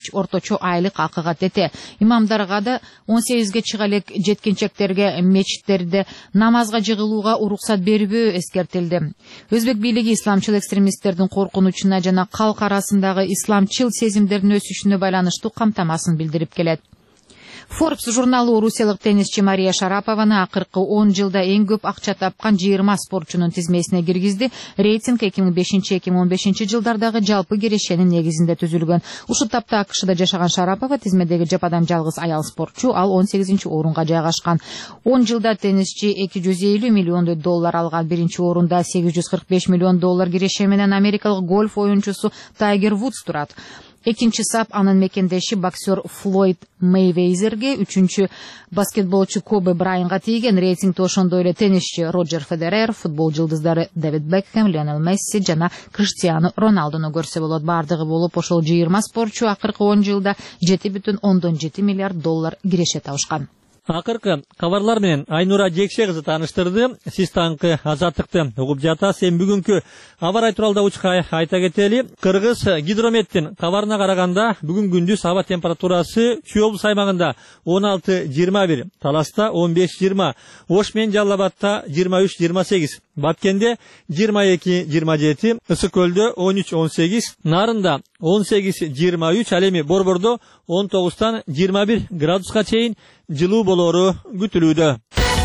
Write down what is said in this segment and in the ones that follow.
орточо айлык акыга тете. Имамдарга да 18-ге чыга элек жеткинчектерге мечиттерде намазга жыгылууга уруксат бербөө эскертилди. Өзбек бийлиги исламчыл экстремисттердин коркунучуна жана калк арасындагы исламчыл сезимдердин өсүшүнө байланыштуу камтамасын билдирип келет. Forbes журналы орусиялык теннисчи Мария Шарапованы акыркы 10 жылда эң көп акча тапкан 20 спортчунун тизмесине киргизди. Рейтинг 2005-2015 жылдардагы жалпы кирешенин негизинде түзүлгөн. Ушул тапта АКШда жашаган Шарапова тизмедеги жападан жалгыз аял спортчу, ал 18-орунга жайгашкан. 10 жылда теннисчи $250 миллион алган. Биринчи орунда $845 миллион киреше менен америкалык гольф оюнчусу Тайгер Вудс турат. Экинчи сап анын мекендеши боксер Флойд Мейвезерге, үчүнчү баскетболчу Кобе Брайанга тийген. Рейтингде ошондой эле теннисчи Роджер Федерер, футбол жылдыздары Дэвид Бекхэм, Лионел Месси жана Криштиану Роналдуну көрсө болот. Бардыгы болуп ошол 20 спортчу акыркы 10 жылда $7,7 миллиард киреше табышкан. Акыркы кабарлар менен Айнура Жекше кызы тааныштырды. Сиз таңкы Азаттыкты угуп жатасыз. Бүгүнкү аба рай тууралуу учка айта кетели. Кыргыз гидрометтин кабарына караганда бүгүн күндүз аба температурасы Чүй облус аймагында 16-21, Таласта 15-20, Ош менен Жалал Абадта 23-28, Баткенде 22-27, Ысык көлдө 13-18, Нарында 18-23, ал эми Борбордо 19-тан 21 градуска чейин жылуу болору күтүлүүдө.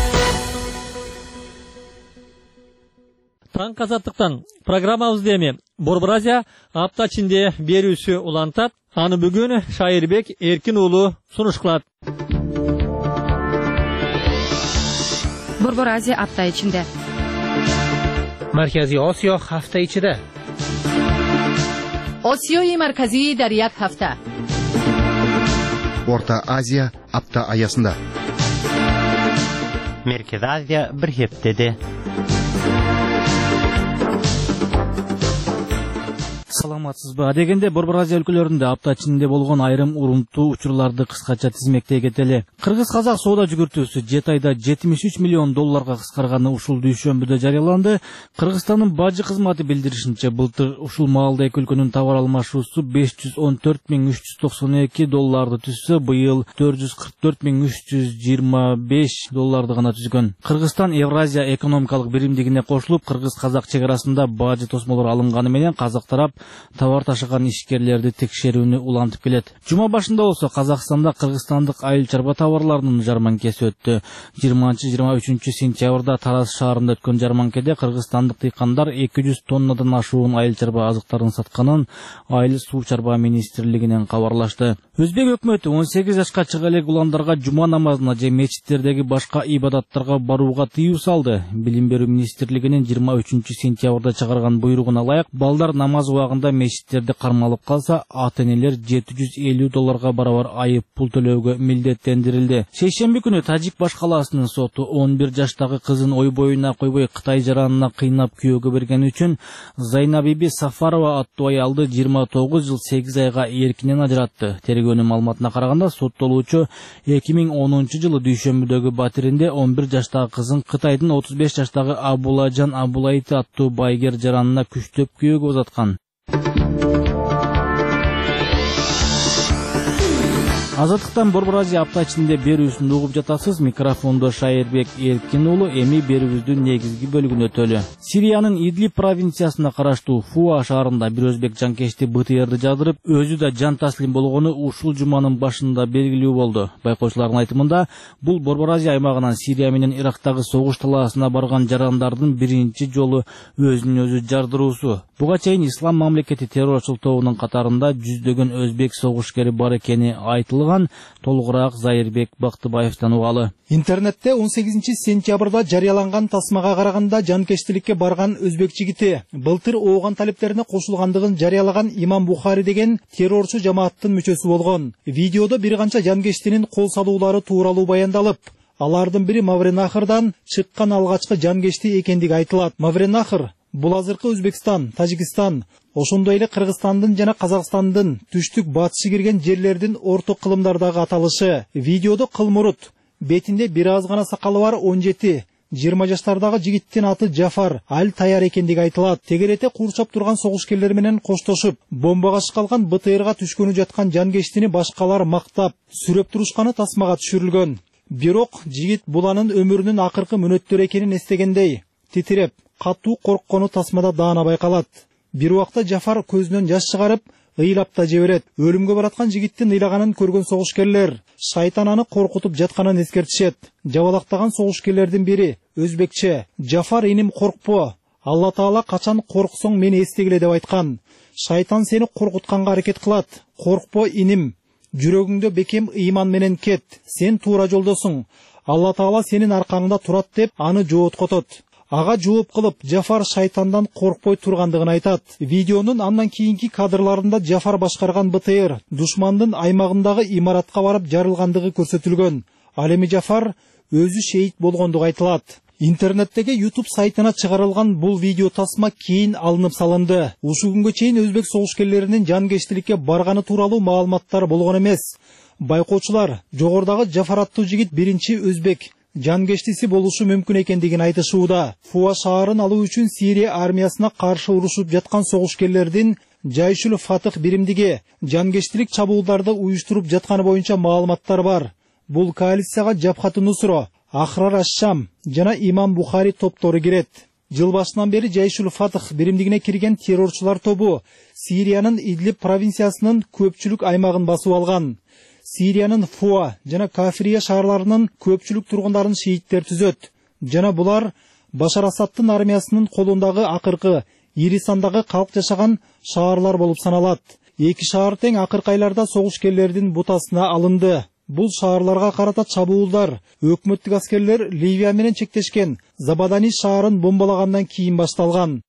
Таң Азаттыктан программабызды эми Борбор Азия апта ичинде берүүсү улантат. Аны бүгүн Шайырбек Эркин уулу сунуш кылат. Борбор Азия апта ичинде. Марказий Осиё ҳафта ичида. Осиёи марказӣ дар як ҳафта. Орта Азия апта аясында. Merkez Азия bir heftede. Саламатсызбы? Дегенде Борбор Азия өлкөлөрүндө апта ичинде болгон айрым урунтуу учурларды кыскача тизмектей кетели. Кыргыз-казак соода жүгүртүүсү 7 айда $73 миллион кыскарганы ушул дүйшөмбүдө жарыяланды. Кыргызстандын бажы кызматы билдиришинче, былтыр ушул маалда эки өлкөнүн товар алмашуусу $514,392 түзсө, быйыл $444,325 гана түзгөн. Кыргызстан Евразия экономикалык биримдигине кошулуп, кыргыз-казак чек арасында бажы тосмолор алынганы менен казак тарап товар ташыган ишкерлерди текшерүүнү улантып келет. Жума башында болсо Казакстанда кыргызстандык айыл чарба товарларынын жарманкеси өттү. 20-23 сентябрда Тараз шаарында өткөн жарманкеде кыргызстандык дыйкандар 200 тоннадан ашуун айыл чарба азыктарын сатканын Айыл суу чарба министрлигинен кабарлашты. Өзбек өкмөтү 18 жашка чыга элек уландарга жума намазына же мечиттердеги башка ибадаттарга барууга тыюу салды. Билим берүү министрлигинин 23 сентябрда чыгарган буйругуна ылайык, балдар намаз убагында мечиттерди кармалып калса, ата-энелер $750 барабар айып пул төлөөгө милдеттендирилди. Шейшемби күнү Тажик баш калаасынын соту 11 жаштагы кызын ой боюна койбой Кытай жаранына кыйнап күйөөгө бергени үчүн Зайнабиби Сафарова аттуу аялды 29 жыл 8 айга эркинен ажыратты. Тергөөнүн маалыматына караганда, соттолуучу 2010 жылы дүйшөмбүдөгү батиринде 11 жаштагы кызын Кытайдын 35 жаштагы Абулажан Абулайты аттуу байгер жаранына күчтөп күйөөгө узаткан. Азаттыктан Борбор Азия апта ичинде берүүсүн угуп жатасыз. Микрофондо Шайырбек Эркин уулу. Эми берүүбүздүн негизги бөлүгүнө өтөлү. Сириянын Идлиб провинциясына караштуу Фуа шаарында бир өзбек жанкечти БТРди жадырып, өзү да жан таслим болгону ушул жуманын башында белгилүү болду. Байкоочулардын айтымында, бул Борбор Азия аймагынан Сирия менен Ирактагы согуш талаасына барган жарандардын биринчи жолу өзүн өзү жардыруусу. Буга чейин Ислам мамлекети террорчул тобунун катарында жүздөгөн өзбек согушкери бар экени айтылган. Толугураак Зайырбек Бактыбаевден угалы. Интернетте 18 сентябрда жарыяланган тасмага караганда жанкечтиликке барган өзбек жигити былтыр ооган талептерине кошулгандыгын жарыялаган Имам Бухари деген террорчу жамааттын мүчөсү болгон. Видеодо бир канча жанкечтинин кол салуулары тууралуу баяндалып, алардын бири Мавренахрдан чыккан алгачкы жанкечти экендиги айтылат. Мавренахр бул азыркы Өзбекстан, Тажикстан, ошондой эле Кыргызстандын жана Казакстандын түштүк батышы кирген жерлердин орто кылымдардагы аталышы. Видеодо кылмурут, бетинде бир аз гана сакалы бар 17 20 жаштардагы жигиттин аты Жафар Аль-Таяр экендиги айтылат. Тегерете курчап турган согушкерлер менен коштошуп, бомбага чыккан БТРга түшкөнү жаткан жангештини башкалар мактап, сүрөп турушканы тасмага түшүрүлгөн. Бирок жигит бул анын өмүрүнүн акыркы мүнөттөрү экенин эстегендей, титиреп, катуу корккону тасмада даана байкалат. Бир убакта Жафар көзүнөн жаш чыгарып, ыйлап да жиберет. Өлүмгө бараткан жигиттин ыйлаганын көргөн согушкерлер шайтан аны коркутуп жатканын эскертишет. Жабалактаган согушкерлердин бири өзбекче: "Жафар иним, коркпо. Алла Таала качан корксоң мени эстегиле" деп айткан. Шайтан сени коркутканга аракет кылат. Коркпо иним. Жүрөгүңдө бекем ыйман менен кет. Сен туура жолдосуң. Алла Таала сенин аркаңда турат деп аны жооткотот. Ага жооп кылып, Жафар шайтандан коркпой тургандыгын айтат. Видеонун андан кийинки кадрларында Жафар башкарган БТР душмандын аймагындагы имаратка барып жарылгандыгы көрсөтүлгөн. Ал эми Жафар өзү шейит болгондугу айтылат. Интернеттеги YouTube сайтына чыгарылган бул видео тасма кийин алынып салынды. Ушул күнгө чейин өзбек согушкерлеринин жангештиликке барганы тууралуу маалыматтар болгон эмес. Байкоочулар жогордагы Жафар аттуу жигит биринчи өзбек жангештиси болушу мүмкүн экендигин айтышууда. Фуа шаарын алуу үчүн Сирия армиясына каршы урушуп жаткан согушкерлердин Жайшул Фатых биримдиги жангештилик чабуулдарды уюштуруп жатканы боюнча маалыматтар бар. Бул коалицияга Жабхат Нусро, Ахрар аш-Шам жана Имам Бухари топтору кирет. Жыл башынан бери Жайшул Фатых биримдигине кирген террорчулар тобу Сириянын Идлиб провинциясынын көпчүлүк аймагын басып алган. Сириянын Фуа жана Кафирия шаарларынын көпчүлүк тургундарын шииттер түзөт. Жана булар Башар Асадтын армиясынын колундагы акыркы ири сандагы калк жашаган шаарлар болуп саналат. Эки шаар тең акыркы айларда согушкерлердин бутасына алынды. Бул шаарларга карата чабуулдар өкмөттүк аскерлер Ливия менен чектешкен Забадани шаарын бомбалагандан кийин башталган.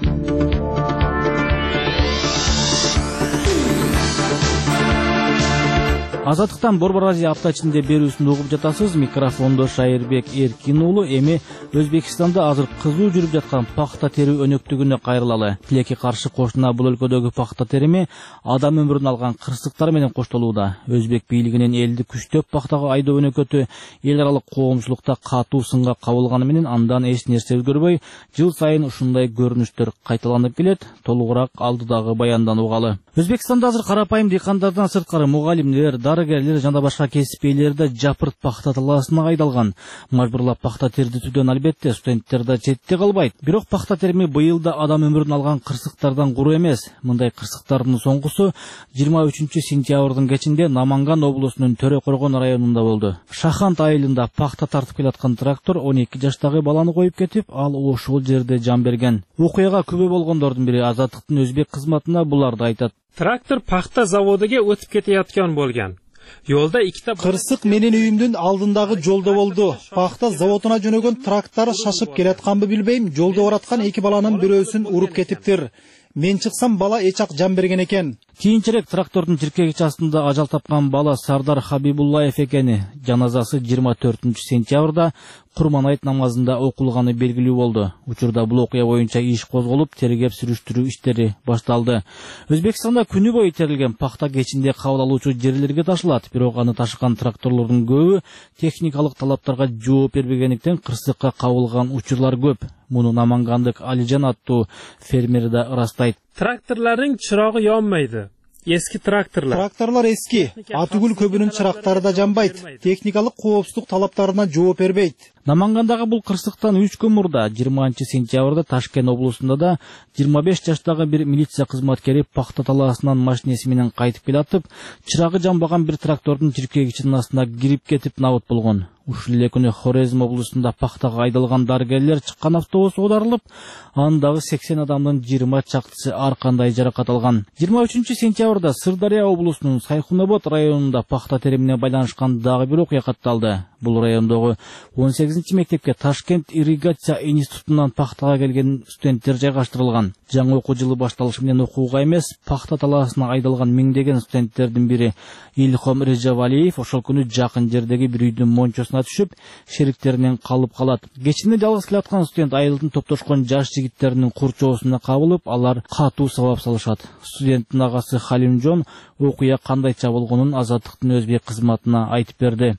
Азаттыктан Борбор Азия апта ичинде берүүсүн угуп жатасыз. Микрофондо Шайырбек Эркин уулу. Эми Өзбекстанда азыр кызуу жүрүп жаткан пахта терүү өнөктүгүнө кайрылалы. Тилекке каршы кошуна бул өлкөдөгү пахта терими адам өмүрүн алган кырсыктар менен коштолууда. Өзбек бийлигинин элди күчтөп пахтага айдоо өнөкөтү эл аралык коомчулукта катуу сынга кабылганы менен андан эч нерсе өзгөрбөй, жыл сайын ушундай көрүнүштөр кайталанып келет. Толугураак алдыдагы баяндан угалы. Өзбекстанда азыр карапайым дыйкандардан сырткары мугалимдер, дарыгерлер жана башка кесип ээлери да жапырт пахта талаасына айдалган. Мажбурлап пахта тердетүүдөн албетте студенттер да четте калбайт. Бирок пахта терими быйыл да адам өмүрүн алган кырсыктардан куру эмес. Мындай кырсыктардын соңгусу 23-сентябрдын кечинде Наманган облусунун Төрө Коргон районунда болду. Шахант айылында пахта тартып келаткан трактор 12 жаштагы баланы коюп кетип, ал ошол жерде жан берген. Окуяга күбө болгондордун бири Азаттыктын өзбек кызматына буларды айтат. Трактор пахта заводуга өтүп кетayotgan болгон. Yolda ikkita кырсык менин үйүмдүн алдындагы жолдо болду. Пахта заводуна жөнөгөн трактор шашып келатканбы билбейм, жолдо бараткан эки баланын бирөөсүн уруп кетиптир. Мен чыксам бала эчак жан берген экен. Кийинчерээк трактордун чиркегич астында ажал тапкан бала Сардар Хабибуллаев экени. Жаназасы 24-сентябрда Курман айт намазында окулганы белгилүү болду. Учурда бул окуя боюнча иш козголуп, тергеп сүрүштүрүү иштери башталды. Өзбекстанда күнү бою терилген пахта кечинде кабыл алуучу жерлерге ташылат. Бирок аны ташыган тракторлордун көбү техникалык талаптарга жооп бербегендиктен кырсыкка кабылган учурлар көп. Муну намангандык Алижан аттуу фермер да ырастайт. Traktorların çırağı yanmaydı. Eski traktorlar. Тракторлор эски, атүгүл көбүнүн чырактары да жанбайт. Техникалык коопсуздук талаптарына жооп бербейт. Намангандагы бул кырсыктан 3 күн мурда 20-сентябрда Ташкент облусунда да 25 жаштагы бир милиция кызматкери пахта талаасынан машинеси менен кайтып келатып, чырагы жанбаган бир трактордун чиркегичинин астына кирип кетип набыт болгон. Ушул эле күнү Хорезм облусунда пахтага айдалган дарыгерлер чыккан автобус оодарылып, андагы 80 адамдын 20 чактысы ар кандай жаракат алган. 23-сентябрда Сырдария облусунун Сайхунобод районунда пахта теримине байланышкан дагы бир окуя катталды. Бул райондогу 18-мектепке Ташкент ирригация институтунан пахтага келген студенттер жайгаштырылган. Жаңы окуу жылы башталышы менен окууга эмес, пахта талаасына айдалган миңдеген студенттердин бири Илхом Режавалиев ошол күнү жакын жердеги бир үйдүн мончосуна түшүп, шериктеринен калып калат. Кечинде жалгыз келаткан студент айылдын топтошкон жаш жигиттеринин курчоосуна кабылып, алар катуу сабап салышат. Студенттин агасы Халимжон окуя кандайча болгонун Азаттыктын өзбек кызматына айтып берди.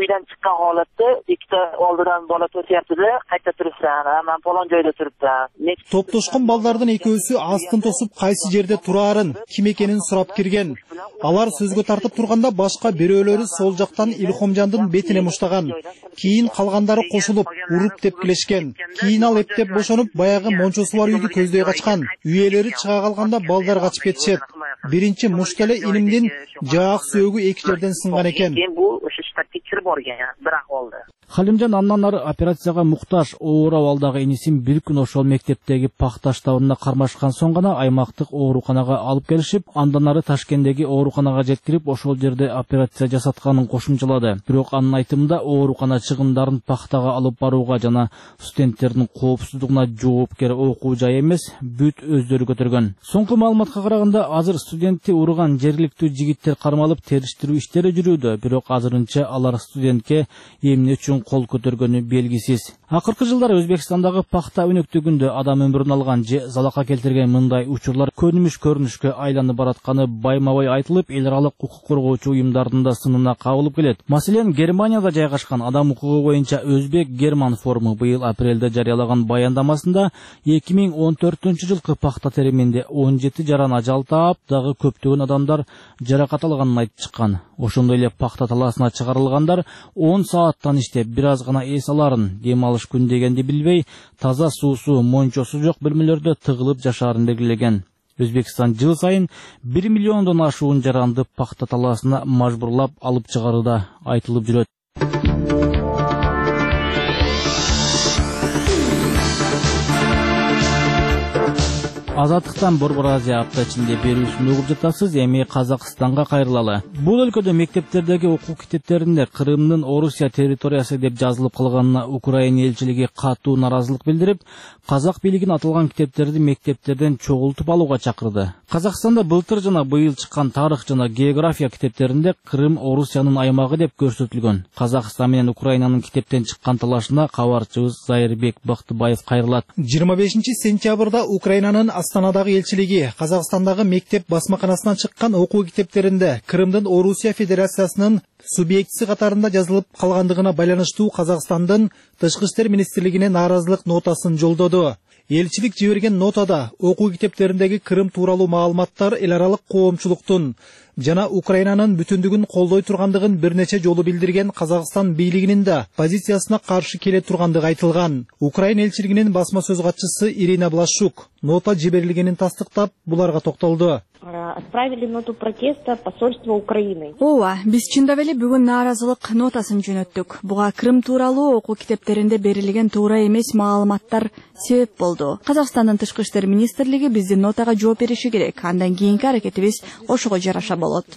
uydan chiqqan holatda ikkita oldidan bola to'syapti-da, qayta turibsan, men falon joyda turibman. Топтошкон балдардын экөөсү астын тосуп кайсы жерде турарын, ким экенин сурап кирген. Алар сөзгө тартып турганда башка бирөөлөрү сол жактан Илхомжандын бетине муштаган. Кийин калгандары кошулуп, уруп тепкилешкен. Кийин ал эптеп бошонуп, баягы мончосу бар үйдү көздөй качкан. Үй ээлери чыга калганда балдар качып кетишет. Биринчи муштеле илимдин жаак сөөгү эки жерден сынган экен. Bu o'sha shtatga kirib borgan, bir ahvolda. Халимжан андан ары операцияга муктаж оор абалдагы инисин бир күн ошол мектептеги пахта штабына кармашкан соң гана аймактык ооруканага алып келишип, андан ары Ташкенттеги ооруканага жеткирип, ошол жерде операция жасатканын кошумчалады. Бирок анын айтымында оорукана чыгымдарын пахтага алып барууга жана студенттердин коопсуздугуна жоопкер окуу жай эмес, бүт өздөрү көтөргөн. Соңку маалыматка караганда, азыр студентти урган жергиликтүү жигиттер кармалып териштирүү иштери жүрүүдө, бирок азырынча алар студентке эмне үчүн кол көтөргөнү белгисиз. Акыркы жылдары Өзбекстандагы пахта өнөктүгүндө адам өмүрүн алган же залака келтирген мындай учурлар көнүмүш көрүнүшкө айланып баратканы байма-бай айтылып, эл аралык укук коргоочу уюмдардын да сынына кабылып келет. Маселен, Германияда жайгашкан адам укугу боюнча Өзбек-Герман форуму быйыл апрелде жарыялаган баяндамасында 2014 жылкы пахта териминде 17 жаран ажал таап, дагы көптөгөн адамдар жаракат алганын айтып чыккан. Ошондой эле пахта талаасына чыгарылгандар 10 сааттан иштеп, бир аз гана эс аларын, дем алыш күн дегенди билбей, таза суусу, мончосу жок бөлмөлөрдө тыгылып жашаарын белгилеген. Өзбекстан жыл сайын 1 миллиондон ашуун жаранды пахта талаасына мажбурлап алып чыгарууда айтылып жүрөт. Азаттыктан Борбор Азия апта ичинде берүүсүн угуп жатасыз. Эми Казакстанга кайрылалы. Бул өлкөдө мектептердеги окуу китептеринде Крымдын Орусия территориясы деп жазылып калганына Украина элчилиги катуу наразылык билдирип, казак бийлигин аталган китептерди мектептерден чогултуп алууга чакырды. Казакстанда былтыр жана быйыл чыккан тарых жана география китептеринде Крым Орусиянын аймагы деп көрсөтүлгөн. Казакстан менен Украинанын китептен чыккан талашына кабарчыбыз Зайырбек Бактыбаев кайрылат. 25 сентябрда Украинанын Астанадагы элчилиги Казакстандагы мектеп басмаканасынан чыккан окуу китептеринде Крымдын Орусия Федерациясынын субъектиси катарында жазылып калгандыгына байланыштуу Казакстандын Тышкы иштер министрлигине нааразылык нотасын жолдоду. Элчилик жиберген нотада окуу китептериндеги Крым тууралуу маалыматтар эл аралык коомчулуктун жана Украинанын бүтүндүгүн колдой тургандыгын бир нече жолу билдирген Казакстан бийлигинин да позициясына каршы келе тургандыгы айтылган. Украина элчилигинин басма сөз катчысы Ирина Блашук нота жиберилгенин тастыктап, буларга токтолду. Отправили ноту протеста посольство Украины. Ооба, биз чындап эле бүгүн нааразылык нотасын жөнөттүк. Буга Крым тууралуу окуу китептеринде берилген туура эмес маалыматтар себеп болду. Казакстандын Тышкы иштер министрлиги биздин нотага жооп бериши керек. Андан кийинки аракетибиз ошого жараша болот.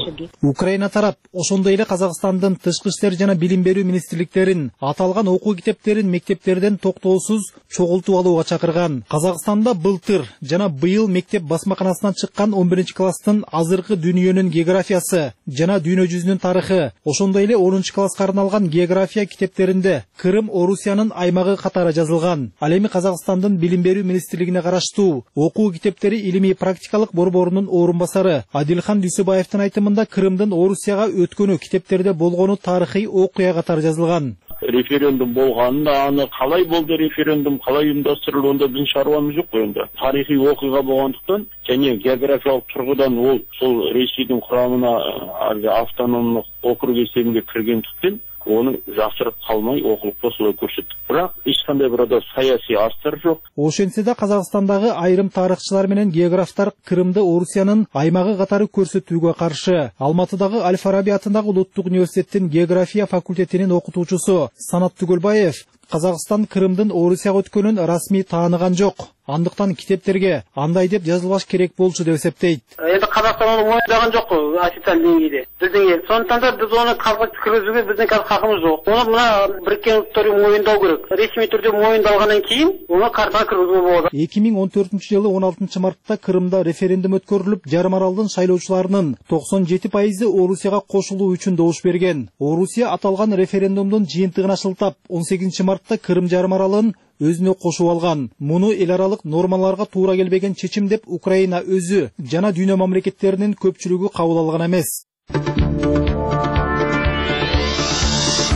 Украина тарап ошондой эле Казакстандын Тышкы иштер жана билим берүү министрликтерин аталган окуу китептерин мектептерден токтоосуз чогултуп алууга чакырган. Казакстанда былтыр жана быйыл мектеп басмаканасынан чыккан 11 класстын азыркы дүйнөнүн географиясы жана дүйнө жүзүнүн тарыхы, ошондой эле 10 класска арналган география китептеринде Крым Орусиянын аймагы катары жазылган. Ал эми Казакстандын билим берүү министрлигине караштуу окуу китептери илимий практикалык борборунун орун басары Адилхан Дүйсөбаевдин айтымында Крымдын Орусияга өткөнү китептерде болгону тарыхый окуя катары жазылган. Референдум болгонда аны калай болду, референдум калай уюмдаштырылды, биздин шаруамыз жок коюнда. Тарыхый окуя болгондуктан және географиялык тургудан ол сол Ресейдин курамына автономдук округ эсебинде киргендиктен onu жасырып калмай окулукта солай көрсөттүк. Бирок эч кандай бирде саясий астар жок. Ошентсе да Казакстандагы айрым тарыхчылар менен географтар Крымды Орусиянын аймагы катары көрсөтүүгө каршы. Алматыдагы Аль-Фараби атындагы Улуттук университеттин география факультетинин окутуучусу Санат Түгөлбаев Казакстан Крымдын Орусияга өткөнүн расмий тааныган жок. Андыктан китептерге андай деп жазылбаш керек болчу деп эсептейт. Эми Казакстан аны мойындаган жок официалдуу деңгээлде. Биздин эл. Сондуктан да биз аны калпак киргизүүгө биздин хакыбыз жок. Аны мына Бириккен Уттар уюму мойындоо керек. Ресми түрдө мойындалгандан кийин аны картага киргизүүгө болот. 2014-жылы 16 мартта Крымда референдум өткөрүлүп, жарым аралдын шайлоочуларынын 97% Орусияга кошулуу үчүн добуш берген. Орусия аталган референдумдун жыйынтыгын ашылтап, 18 мартта Крым жарым аралын өзүнө кошуп алган. Муну эл аралык нормаларга туура келбеген чечим деп Украина өзү жана дүйнө мамлекеттеринин көпчүлүгү кабыл алган эмес.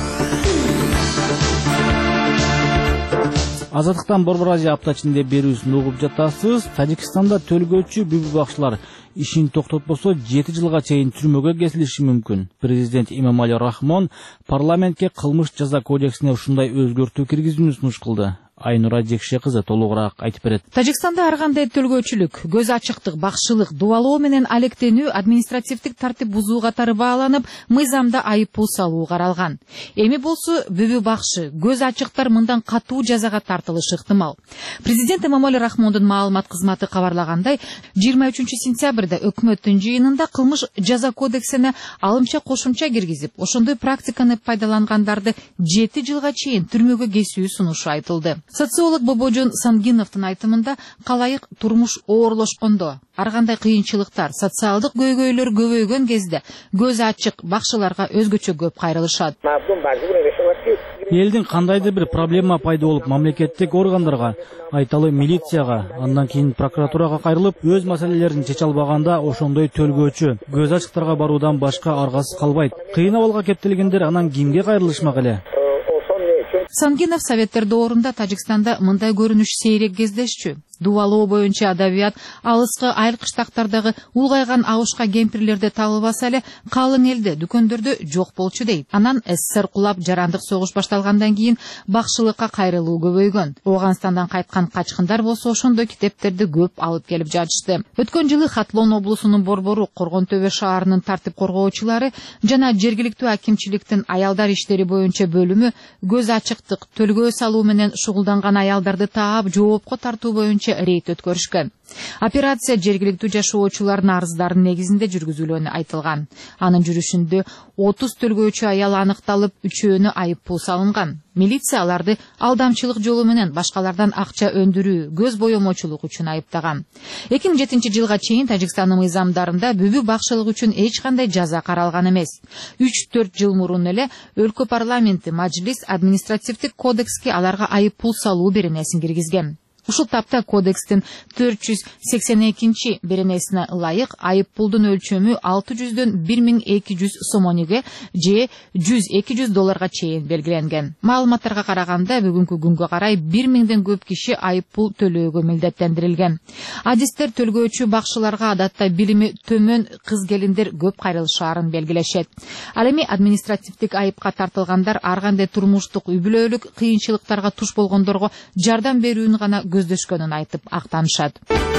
Азаттыктан Борбор Азия аптачында берүүсүн угуп жатасыз. Тажикстанда төлгөөчү бүбү бакчылар ишин токтотпосо 7 жылга чейин түрмөгө кесилиши мүмкүн. Президент Имамали Рахмон парламентке кылмыш жаза кодексине ушундай өзгөртүү киргизүүнү сунуш кылды. Айнура Жекше кызы толугураак айтып берет. Тажикстанда ар кандай төлгөөчүлүк, көз ачыктык, бакшылык, дубалоо менен алектенүү административдик тартип бузуу катары бааланып, мыйзамда айыппул салуу каралган. Эми болсо бүбү бакшы, көз ачыктар мындан катуу жазага тартылышы ыктымал. Президент Имамали Рахмондун маалымат кызматы кабарлагандай, 23-сентябрда өкмөттүн жыйынында кылмыш жаза кодексине алымча кошумча киргизип, ошондой практиканы пайдалангандарды 7 жылга чейин түрмөгө кесүү сунушу айтылды. Социолог Бобожон Сангиновдун айтымында, калайык турмуш оорлошкондо, ар кандай кыйынчылыктар, социалдык көйгөйлөр көбөйгөн кезде көз ачык бакчыларга өзгөчө көп кайрылышат. Элдин кандайдыр бир проблема пайда болуп, мамлекеттик органдарга, айталы милицияга, андан кийин прокуратурага кайрылып, өз маселелерин чече албаганда ошондой төлгөөчү көз ачыктарга баруудан башка аргасыз калбайт. Кыйын абалга кептелгендер анан кимге кайрылышмак эле? Сангинов советтерди орунда Тажикстанда мындай көрүнүш сейрек кездешчү. Дубалоо боюнча адабият алыскы айыл кыштактардагы улгайган абышка кемпирлерди табылбаса эле калың элде дүкөндөрдө жок болчу дейт. Анан СССР кулап жарандык согуш башталгандан кийин бакшылыкка кайрылуу көбөйгөн. Ооганстандан кайткан качкындар болсо ошондой китептерди көп алып келип жатышты. Өткөн жылы Хатлон облусунун Борбору Коргон Төбө шаарынын тартип коргоочулары жана жергиликтүү акимчиликтин аялдар иштери боюнча бөлүмү көз ачыктык, төлгөө салуу менен шугулданган аялдарды таап жоопко тартуу боюнча рейд өткөрүшкөн. Операция жергиликтүү жашоочулардын арыздарынын негизинде жүргүзүлгөнү айтылган. Анын жүрүшүндө 30 төлгөөчү аял аныкталып, 3-өөнү айыппул салынган. Милиция аларды алдамчылык жолу менен башкалардан акча өндүрүү, көз боемочулук үчүн айыптаган. 2007 жылга чейин Тажикстандын мыйзамдарында бүбү бакчылык үчүн эч кандай жаза каралган эмес. 3-4 жыл мурун эле өлкө парламенти Мажилис административдик кодекске аларга айыппул салуу беренесин киргизген. Ушул тапта кодекстин 482 беренесине ылайык айыппулдун өлчөмү 600дөн 1200 сомониге же $100-200 чейин белгиленген. Маалыматтарга караганда бүгүнкү күнгө карай 1000ден көп киши айыппул төлөөгө милдеттендирилген. Адистер төлгөөчү бакшыларга адатта билими төмөн кыз-келиндер көп кайрылышаарын белгилешет. Ал эми административдик айыпка тартылгандар ар кандай турмуштук үй-бүлөлүк кыйынчылыктарга туш болгондорго жардам берүүнү гана көздөшкөнүн айтып актанышат.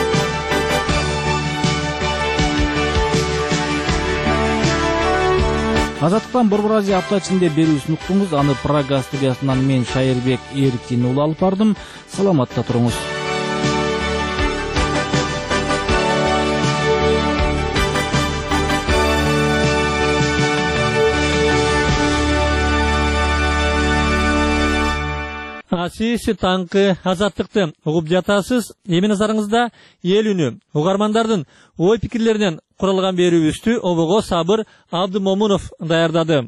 Азаттыктан Борбор Азия аптачында берүүсүн уктуңуз. Аны Прага студиясынан мен Шайырбек Эркин уулу алып бардым. Саламатта туруңуз. Сиз таңкы азаттыкты угуп жатасыз. Эми назарыңызда эл үнү угармандардын ой пикирлеринен куралган берүүбүздү обого Сабыр Абдымомунов даярдады.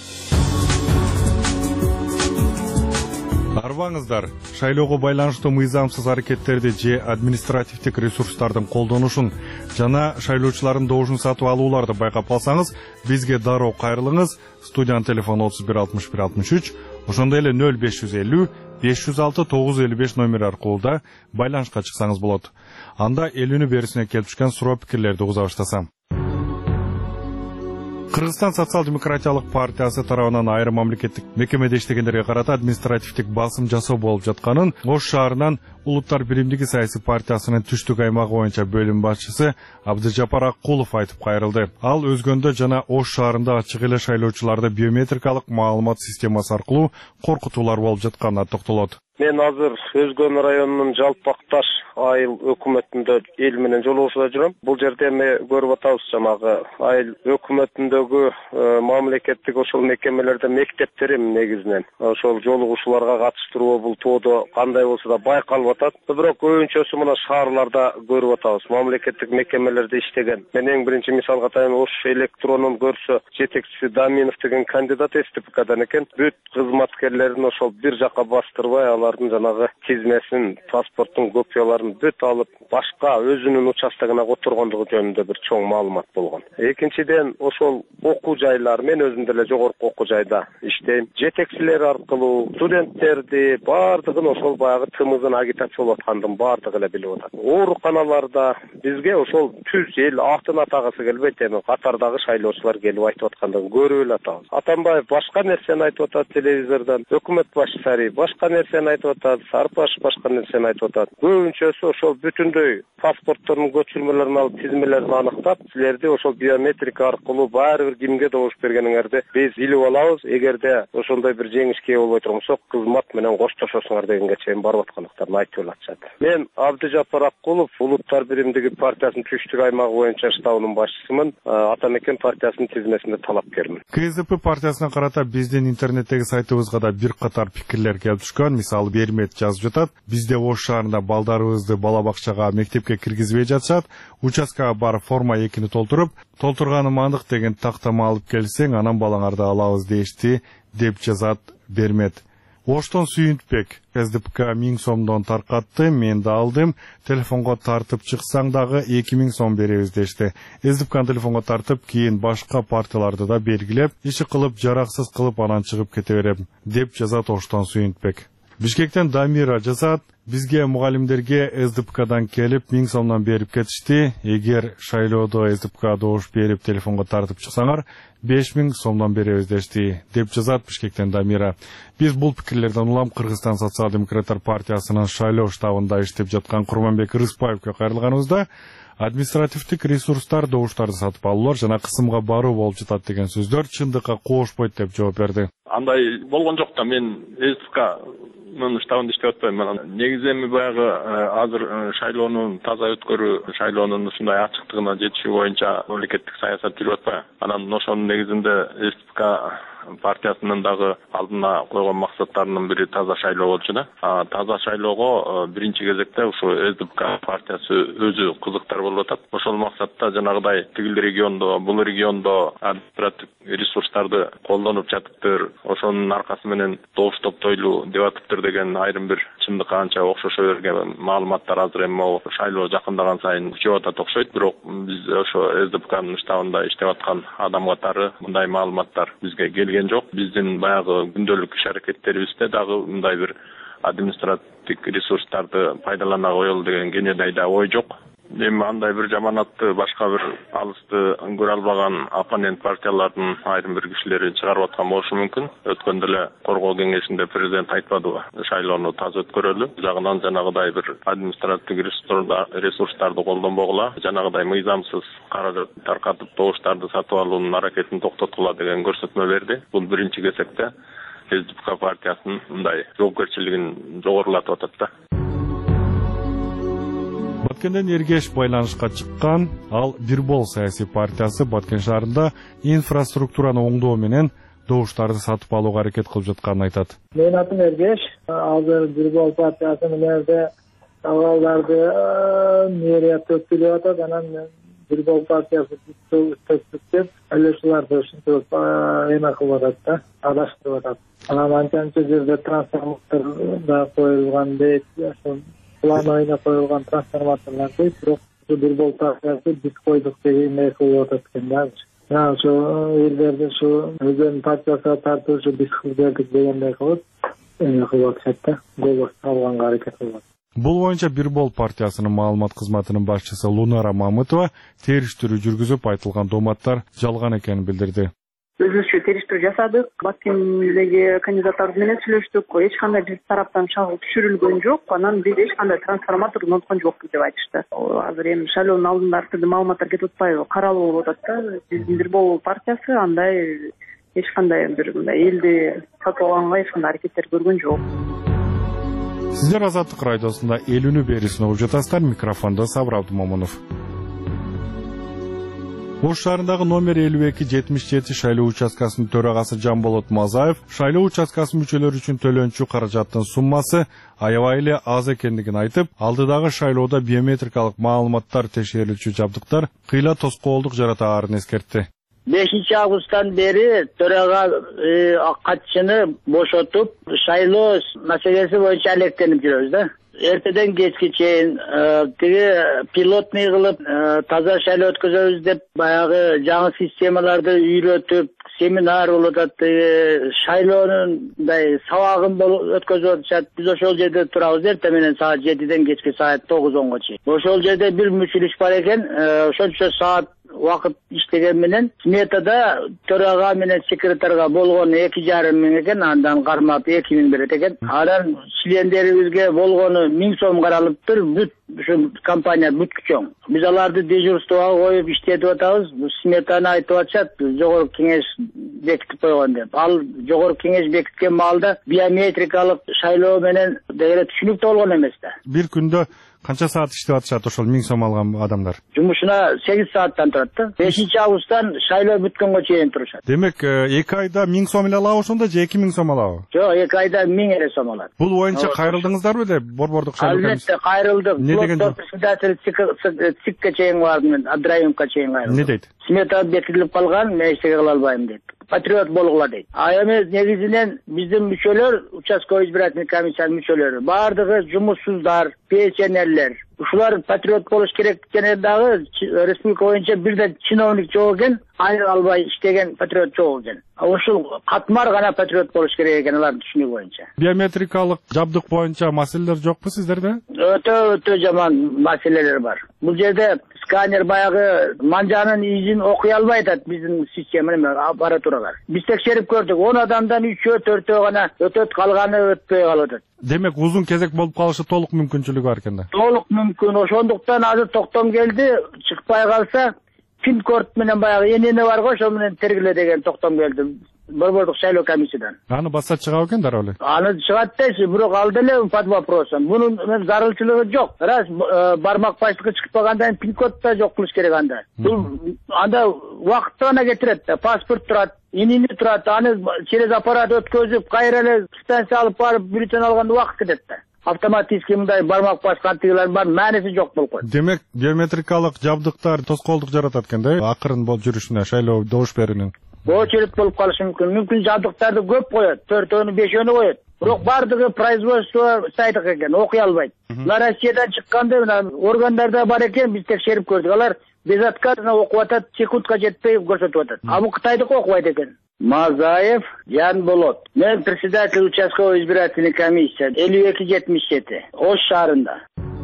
Арбаңыздар, шайлоого байланыштуу мыйзамсыз аракеттерди же административдик ресурстардын колдонушун жана шайлоочулардын добушун сатып алууларды байкап калсаңыз, бизге дароо кайрылыңыз. Студиянын телефону 316163, ошондой эле 0550 506 955 номер аркылуу да байланышка чыксаңыз болот. Анда эл үнү берүүсүнө келип түшкөн суроо пикирлерди угуза баштасам. Кыргызстан социал-демократиялык партиясы тарабынан айрым мамлекеттик мекемеде иштегендерге карата административдик басым жасоо болуп жатканын Ош шаарынан Улуттар биримдиги саясий партиясынын түштүк аймагы боюнча бөлүм башчысы Абдыжапар Аккулов айтып кайрылды. Ал өзгөндө жана Ош шаарында ачык эле шайлоочуларды биометрикалык маалымат системасы аркылуу коркутуулар болуп жатканына токтолот. Мен азыр Өзгөн районунун Жалпак Таш айыл өкмөтүндө эл менен жолугушууда жүрөм. Бул жерде эми көрүп атабыз жанагы айыл өкмөтүндөгү мамлекеттик ошол мекемелерде мектептерим негизинен ошол жолугушууларга катыштыруу бул тоодо кандай болсо да байкалып атат. Бирок көбүнчөсү мына шаарларда көрүп атабыз. Мамлекеттик мекемелерде иштеген. Мен эң биринчи мисалга атайын, Ош электронун көрсө жетекчиси Даминов деген кандидат СТПКдан экен. Бүт кызматкерлерин ошол бир жакка бастырбай алардын жанагы тизмесин, паспорттун копияларын бүт алып, башка өзүнүн участогуна отургондугу жөнүндө бир чоң маалымат болгон. Экинчиден, ошол окуу жайлар, мен өзүм деле жогорку окуу жайда иштейм. Жетекчилер аркылуу студенттерди баардыгын ошол баягы тымызын агитациялап аткандын баардыгы эле билип атат. Ооруканаларда бизге ошол түз эл атын атагысы келбейт, эми катардагы шайлоочулар келип айтып аткандыгын көрүп эле атабыз. Атамбаев башка нерсени айтып атат телевизордон, өкмөт башчысы башка нерсени айтып атат, Сарпаш башка нерсени айтып атат. Көбүнчөсү ошол бүтүндөй паспорттордун көчүрмөлөрүн алып, тизмелерин аныктап, силерди ошол биометрика аркылуу баары бир кимге добуш бергениңерди биз билип алабыз. Эгерде ошондой бир жеңишке болбой тургансак, кызмат менен коштошосуңар дегенге чейин барып аткандыктарын айтып атышат. Мен Абдыжаппар Аккулов, Улуттар биримдиги партиясынын түштүк аймагы боюнча штабынын башчысымын. Атамекен партиясынын тизмесинде талапкермин. КСДП партиясына карата биздин интернеттеги сайтыбызга да бир катар пикирлер келип түшкөн. Мисалы, Бермет жазып жатат: бизде Ош шаарында балдарыбызды бала бакчага, мектепке киргизбей жатышат. Участкага барып форма 2-ни толтуруп, толтурганым анык деген тактама алып келсең, анан балаңарды алабыз дешти, деп жазат Бермет. Оштон Сүйүнтбек: КСДП 1000 сомдон таркатты, мен да алдым. Телефонго тартып чыксаң дагы 2000 сом беребиз дешти. СДПК телефонго тартып, кийин башка партияларды да белгилеп, иши кылып, жараксыз кылып анан чыгып кете берем, деп жазат Оштон Сүйүнтбек. Бишкектен Дамира жазат: бизге мугалимдерге СДПКдан келип 1000 сомдон берип кетишти. Эгер шайлоодо СДПК добуш берип телефонго тартып чыксаңар, 5000 сомдон беребиз дешти, деп жазат Бишкектен Дамира. Биз бул пикирлерден улам Кыргызстан социал-демократтар партиясынын шайлоо штабында иштеп жаткан Курманбек Рыспаевке кайрылганыбызда, административдик ресурстар, добуштарды сатып алуулар жана кысымга баруу болуп жатат деген сөздөр чындыкка коошпойт деп жооп берди. Андай болгон жок да, мен СДПКнын штабында иштеп атпайм. Негизи эми баягы азыр шайлоонун таза өткөрүү, шайлоонун ушундай ачыктыгына жетишүү боюнча мамлекеттик саясат жүрүп атпайбы. Анан ошонун негизинде СДПК партиясынын дагы алдына койгон максаттарынын бири таза шайлоо болчу да. Таза шайлоого биринчи кезекте ушу СДПК партиясы өзү кызыктар болуп атат. Ошол максатта жанагыдай тигил региондо, бул региондо административдик ресурстарды колдонуп жатыптыр, ошонун аркасы менен добуш топтойлуу деп атыптыр деген айрым бир чындыкка анча окшошо берген маалыматтар азыр эми могу шайлоо жакындаган сайын күчөп атат окшойт. Бирок биз ошо СДПКнын штабында иштеп аткан адам катары мындай маалыматтар бизге келген жок. Биздин баягы күндөлүк иш аракеттерибизде дагы мындай бир административдик ресурстарды пайдалана коелу деген кенедей да ой жок. Эми андай бир жаманатты башка бир алысты көрө албаган оппонент партиялардын айрым бир кишилери чыгарып аткан болушу мүмкүн. Өткөндө эле коргоо кеңешинде президент айтпадыбы, шайлоону таза өткөрөлү, жагынан жанагыдай бир административдик ресурстарды колдонбогула, жанагыдай мыйзамсыз каражат таркатып добуштарды сатып алуунун аракетин токтоткула деген көрсөтмө берди. Бул биринчи кезекте СДПК партиясынын мындай жоопкерчилигин жогорулатып атат да. Баткенден Эргеш байланышка чыккан, ал Бирбол саясий партиясы Баткен шаарында инфраструктураны оңдоо менен добуштарды сатып алууга аракет кылып жатканын айтат. Менин атым Эргеш, азыр Бирбол партиясы менен абалдарды мэрия төктүлүп атат, анан Бирбол партиясы төктүп, элечиларды ушинтип эме кылып атат да, адаштырып атат. Анан анча жерде трансформатор да коюлган дейт, план ойына коюлган трансформаторлар дейт, бирок Бирбол партиясы биз койдук деген кылып атат экен да. Ошо элдерди ушу өзүнүн партиясына тартуушу биз бердик дегендей кылып эме кылып атышат да, голос алганга аракет кылып атат. Бул боюнча Бирбол партиясынын маалымат кызматынын башчысы Лунара Мамытова териштирүү жүргүзүп, айтылган дооматтар жалган экенин билдирди. Өзүбүзчө териштирүү жасадык, Баткендеги кандидаттар менен сүйлөштүк, эч кандай биз тараптан чагуу түшүрүлгөн жок, анан биз эч кандай трансформатор орноткон жокпуз деп айтышты. Азыр эми шайлоонун алдында ар түрдүү маалыматтар кетип атпайбы, каралуу болуп атат да. Биздин Бирбол партиясы андай эч кандай бир мындай элди сатып алганга эч кандай аракеттер көргөн жок. Сиздер Азаттык радиосунда элүүнү берүүсүн угуп жатасыздар. Микрофондо Сабыр Абдымомунов. Ош шаарындагы номер 5277 шайлоо участкасынын төрагасы Жамболот Мазаев шайлоо участкасы мүчөлөрү үчүн төлөнчү каражаттын суммасы аябай эле аз экендигин айтып, алдыдагы шайлоодо биометрикалык маалыматтар текшерилүүчү жабдыктар кыйла тоскоолдук жарата аарын эскертти. 5-августтан бери төрага катчыны бошотуп шайлоо маселеси боюнча алектенип жүрөбүз да. Эртеден кечке чейин тиги пилотный кылып таза шайлоо өткөзөбүз деп баягы жаңы системаларды үйрөтүп семинар болуп атат. Шайлоонун мындай сабагын өткөзүп атышат. Биз ошол жерде турабыз эртең менен саат 7ден кечке саат 9-10го чейин. Ошол жерде бир мүчүлүш бар экен. Ошончо саат убакыт иштеген менен сметада төрага менен секретарга болгону 2,5 миң экен, андан кармап 2 миң берет экен. Анан члендерибизге болгону 1000 сом каралыптыр. Бүт ушу компания бүткү чоң. Биз аларды дежурствого коюп иштетип атабыз. Бу сметаны айтып атышат, жогорку кеңеш бекитип койгон деп. Ал жогорку кеңеш бекиткен маалда биометрикалык шайлоо менен дегеле түшүнүктүү болгон эмес да. Бир күндө канча саат иштеп атышат ошол 1000 сом алган адамдар? Жумушуна 8 сааттан турат да. 5-августтан шайлоо бүткөнгө чейин турушат. Демек, 2 айда 1000 сом эле алабы ошондо же 2000 сом алабы? Жок, 2 айда 1000 эле сом алат. Бул боюнча кайрылдыңыздарбы деп Борбордук шайлоо комиссиясы? Албетте кайрылдык. Не деген жок? Председатель ЦИКке чейин бардым, Абдраимовго чейин кайрылдым. Не дейт? Смета бекитилип калган, мен эчтеке кыла албайм дейт. Патриот болгула дейт. Эми негизинен биздин мүчөлөр, участковый избирательный комиссиянын мүчөлөрү, бардыгы жумушсуздар, пенсионерлер. Ушулар патриот болуш керек экен дагы республика боюнча бирден чиновник жок экен, айрыла албай иштеген патриот жок экен. Ушул катмар гана патриот болуш керек экен алардын түшүнүгү боюнча. Биометрикалык жабдык боюнча маселелер жокпу сиздерде? Өтө жаман маселелер бар. Бул жерде сканер баягы манжанын изин окуй албай атат биздин система аппаратуралар. Биз текшерип көрдүк, 10 адамдан 3-4 гана өтөт, калганы өтпөй калып атат. Демек, узун кезек болуп калышы толук мүмкүнчүлүгү бар экен да. Толук мүмкүн. Ошондуктан азыр токтом келди, чыкпай калса, пин-код менен баягы энене бар го, ошо менен тергиле деген токтом келди. Борбордук шайлоо комиссиядан. Аны баса чыгабы экен дароо эле? Аны чыгат дейси, бирок ал деле под вопросом. Бунун зарылчылыгы жок. Раз бармак баштыкы чыкпагандан пин-код да жок кылыш керек анда. Бул анда убакытты гана кетирет да, паспорт турат, инини турат, аны через аппарат өткөзүп, кайра эле станция алып барып бюллетень алганда убакыт кетет да. Автоматически мындай бармак баскандыгылар бар, мааниси жок болуп койт. Демек, биометрикалык жабдыктар тоскоолдук жаратат экен да, акырын болуп жүрүшүнө, шайлоо добуш берүүнүн. Очередь болуп калышы мүмкүн. Мүмкүн жабдыктарды көп коет, 4-өнү 5-өнү коет. Бирок бардыгы производство сайтык экен, окуй албайт. Мына Россиядан чыкканда органдарда бар экен, биз текшерип көрдүк. Алар безотказно окуп атат, секундка жетпей көрсөтүп атат. А бул Кытайдыкы окубайт экен. Мазаев Жанболот. Мен председатель участковой избирательной комиссии 5277 Ош шаарында.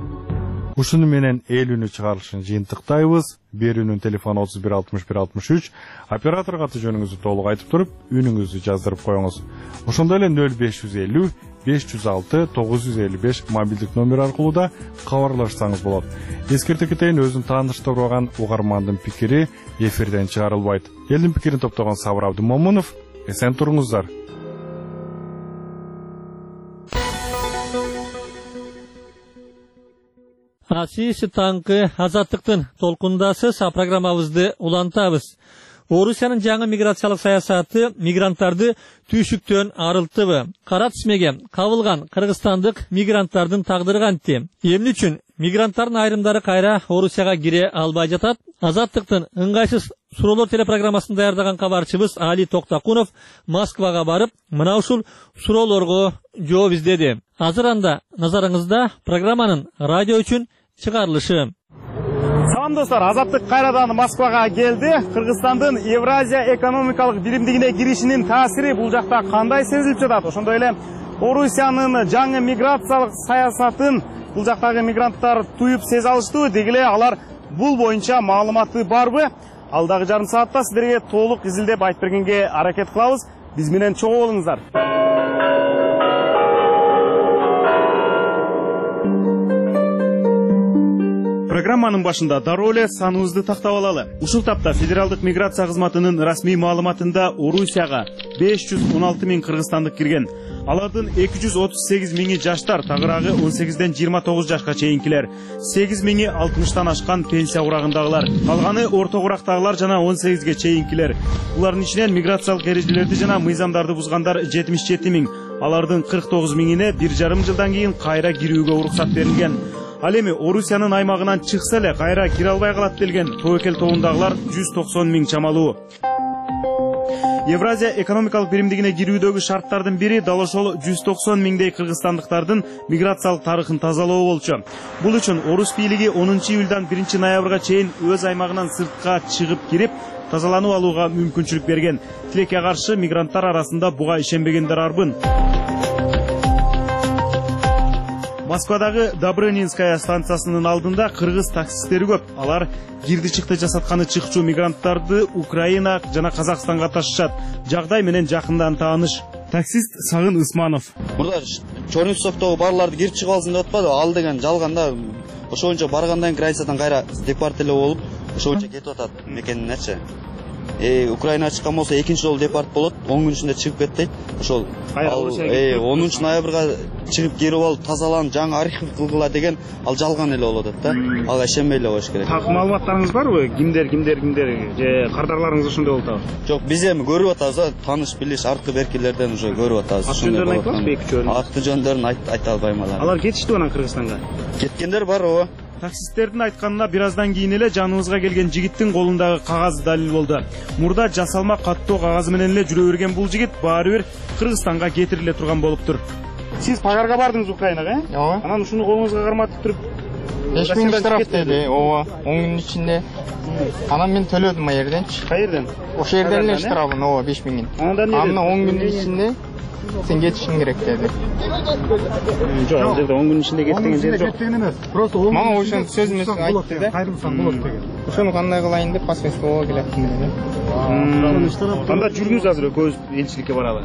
Ушуну менен элүүнү чыгарылышын жыйынтыктайбыз. Берүүнүн телефону 316163. Операторго аты жөнүңүздү толук айтып туруп, үнүңүздү жаздырып коюңуз. Ошондой эле 0550 506 955 мобилдик номер аркылуу да кабарлашсаңыз болот. Эскертип кетейин, өзүн тааныштырбаган угармандын пикири эфирден чыгарылбайт. Элдин пикирин топтогон Сабыр Абдымомунов, эсен туруңуздар. Сиз таңкы азаттыктын толкундасыз, программабызды улантабыз. Орусиянын жаңы миграциялык саясаты мигранттарды түйшүктөн арылтыбы? Кара тизмеге кабылган кыргызстандык мигранттардын тагдыры кантти? Эмне үчүн мигранттардын айрымдары кайра Орусияга кире албай жатат? Азаттыктын ыңгайсыз суроолор телепрограммасын даярдаган кабарчыбыз Али Токтакунов Москвага барып, мына ушул суроолорго жооп издеди. Азыр анда назарыңызда программанын радио үчүн чыгарылышы. Салам достор, Азаттык кайрадан Москвага келди. Кыргызстандын Евразия экономикалык биримдигине киришинин таасири бул жакта кандай сезилип жатат? Ошондой эле Орусиянын жаңы миграциялык саясатын бул жактагы мигранттар туюп сезе алыштыбы? Деги эле алар бул боюнча маалыматы барбы? Алдагы жарым саатта сиздерге толук изилдеп айтып бергенге аракет кылабыз. Биз менен чогуу болуңуздар. Программанын башында дароо эле саныбызды тактап алалы. Ушул тапта Федералдык миграция кызматынын расмий маалыматында Орусияга 516 миң кыргызстандык кирген. Алардын 238 миңи жаштар, тагыраагы 18ден 29 жашка чейинкилер. 8 миңи 60тан ашкан пенсия курагындагылар. Калганы орто курактагылар жана 18ге чейинкилер. Булардын ичинен миграциялык эрежелерди жана мыйзамдарды бузгандар 77 миң. Алардын 49 миңине 1,5 жылдан кийин кайра кирүүгө уруксат берилген. Ал эми Орусиянын аймагынан чыкса эле кайра кире албай калат делген тобокел тобундагылар 190 миң чамалуу. Евразия экономикалык биримдигине кирүүдөгү шарттардын бири дал ошол 190 миңдей кыргызстандыктардын миграциялык тарыхын тазалоо болчу. Бул үчүн Орус бийлиги 10 июлдан 1 ноябрга чейин өз аймагынан сыртка чыгып кирип, тазаланып алууга мүмкүнчүлүк берген. Тилекке каршы мигранттар арасында буга ишенбегендер арбын. Москвадагы Добрынинская станциясынын алдында кыргыз таксисттери көп. Алар кирди-чыкты жасатканы чыкчу мигранттарды Украина жана Казакстанга ташышат. Жагдай менен жакындан тааныш. Таксист Сагын Ысманов. Мурда Чорнусовдогу барларды кирип чыгып алсын деп атпады. Ал деген жалганда ошо боюнча баргандан границадан кайра депортеле болуп, ошо боюнча кетип атат мекенинечи. Украина чыккан болсо экинчи жолу депорт болот, 10 күн ичинде чыгып кетти. Ошол 10 ноябрга чыгып кирип алып тазаланып жаңы архив кылгыла деген ал жалган эле болот да. Ага ишенбей эле коюш керек. Так маалыматтарыңыз барбы? Кимдер же кардарларыңыз ошондой болуп атабы? Жок, биз эми көрүп атабыз, тааныш билиш аркы беркилерден уже көрүп атабыз. Аты-жөндөрүн айтып атасызбы экичөөнүн? Аты-жөндөрүн айта албайм алар. Алар кетиштиби анан Кыргызстанга? Кеткендер бар, ооба. Таксисттердин айтканына бир аздан кийин эле жаныбызга келген жигиттин колундагы кагаз далил болду. Мурда жасалма каттоо кагазы менен эле жүрө берген бул жигит баары бир Кыргызстанга кетириле турган болуптур. Сиз пагарга бардыңыз Украинага, э? Ооба. Анан ушуну колуңузга карматып туруп 5 миң штраф деди, ооба, 10 күн ичинде. Анан мен төлөдүм а жерденчи. Каерден? Ошол жерден эле штрафын, ооба, 5 миңин. Анан 10 күн ичинде сен кетишиң керек деди. Жок, ал жерде 10 күн ичинде кет деген жер жок. Кетпеген эмес. Просто мага ошону сөзүмөз айтты да. Кайрылсаң болот деген. Ошону кандай кылайын деп паспортго келеттим деди. Анда жүрүңүз азыр экөөбүз элчиликке баралы.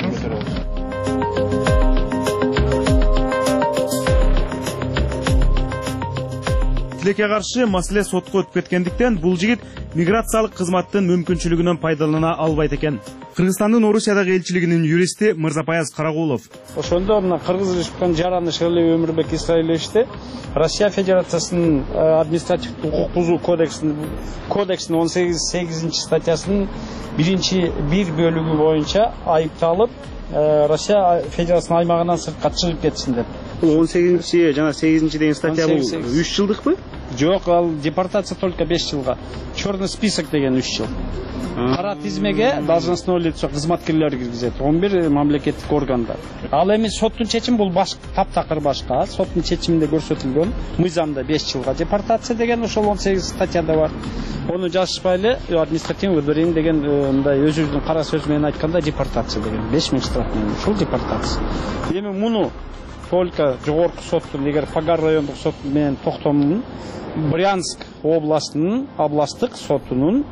Тилекке каршы маселе сотко өтүп кеткендиктен бул жигит миграциялык кызматтын мүмкүнчүлүгүнөн пайдалана албайт экен. Кыргызстандын Орусиядагы элчилигинин юристи Мырзапаяз Карагулов. Ошондо мына Кыргыз Республикасынын жараны Шерле Өмүрбек Исраиловичте Россия Федерациясынын административдик укук бузуу кодексинин 18 статьясынын 1 бөлүгү боюнча айыпталып, Россия Федерациясынын аймагынан сыртка чыгып кетсин деп. 18 жана 8 деген статья бул 3 жылдыкпы? Жок, ал депортация только 5 жылга. Черный список деген 3 жыл. Кара тизмеге должностное лицо кызматкерлер киргизет. 11 мамлекеттик органдар. Ал эми соттун чечими бул таптакыр башка. Соттун чечиминде көрсөтүлгөн мыйзамда 5 жылга депортация деген ошол 18 статьяда бар. Onu жазышпай эле административный удаление деген мындай өзүбүздүн кара сөз менен айтканда депортация деген 5 миң штраф менен ушул депортация. Эми муну только жогорку соттун эгер Пагар райондук сот менен токтомун Брянск областтык сотунун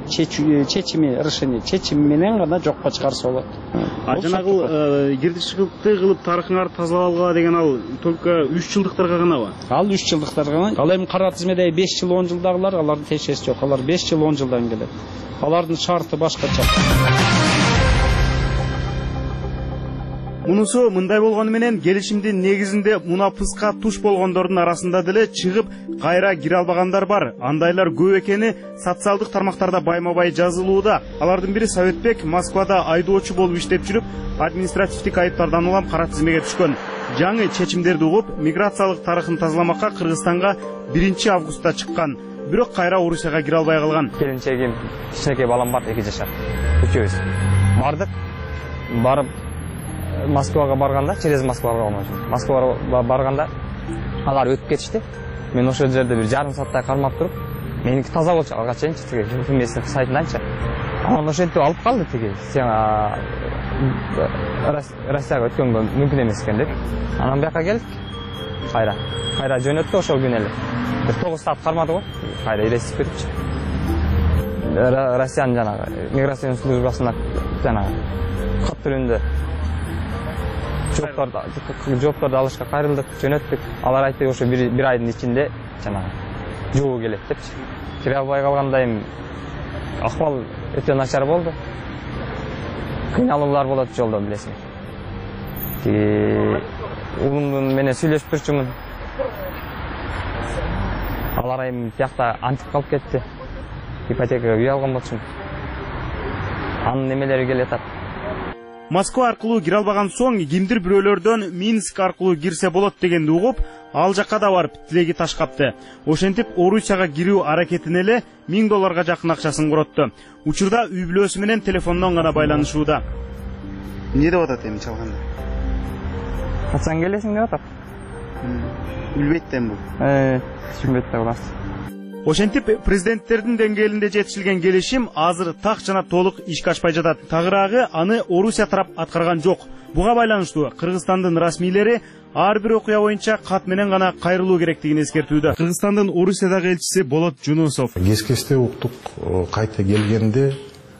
чечими менен гана жокко чыгарса болот. Жанагы кирди-чыгытты кылып тарыхыңарды тазалап алгыла деген ал только 3 жылдыктарга ганабы? Ал 3 жылдыктарга гана. Ал эми кара тизмеде 5 жыл 10 жылдагылар алардын тиешеси жок. Алар 5 жыл 10 жылдан келет. Алардын шарты башкача. Мунусу мындай болгону менен келишимдин негизинде мунапыска туш болгондордун арасында деле чыгып кайра кире албагандар бар. Андайлар көп экени социалдык тармактарда байма-бай жазылууда. Алардын бири Советбек Москвада айдоочу болуп иштеп жүрүп, административдик айыптардан улам кара тизмеге түшкөн. Жаңы чечимдерди угуп, миграциялык тарыхын тазаламакка Кыргызстанга 1 августта чыккан. Бирок кайра Орусияга кире албай калган. Келинчегим, кичинекей балам бар, 2 жашар. Үчөөбүз бардык. Барып Москвага барганда, через Москвага болмошум. Москвага барганда алар өтүп кетишти. Мен ошол жерде бир жарым сааттай кармап туруп, меники таза болчу алга чейинчи тиги жумпемесин сайтынданчы. Анан ошентип алып калды тиги. Сен Россияга өткөнгө мүмкүн эмес экен деп. Анан бияка келдик. Кайра жөнөттү ошол күнү эле. Бир 9 саат кармады го. Кайра иресип кетипчи. Россиянын жанагы миграция службасына жанагы кат түрүндө жоопторду алышка кайрылдык, жөнөттүк. Алар айтты ошо бир айдын ичинде жанагы жоо келет депчи. Кире албай калганда эми акыбал өтө начар болду. Кыйналуулар болот жолдо, билесиң. Улум менен сүйлөшүп турчумун. Алар эми тиякта антип калып кетти. Ипотекага үй алган болчумун. Анын немелери келе жатат. Москва аркылуу кире албаган соң кимдир бирөөлөрдөн Минск аркылуу кирсе болот дегенди угуп, ал жакка да барып тилеги ташкапты. Ошентип Орусияга кирүү аракетине эле $1000 жакын акчасын коротту. Учурда үй бүлөсү менен телефондон гана байланышууда. Эмне деп атат эми чалганда? Качан келесиң деп атат. Билбейт да бул. Түшүнбөйт да булар. Ошентип президенттердин деңгээлинде жетишилген келишим азыр так жана толук ишке ашпай жатат. Тагыраагы аны Орусия тарап аткарган жок. Буга байланыштуу Кыргызстандын расмийлери ар бир окуя боюнча кат менен гана кайрылуу керектигин эскертүүдө. Кыргызстандын Орусиядагы элчиси Болот Жунусов. Кескесте уктук кайта келгенде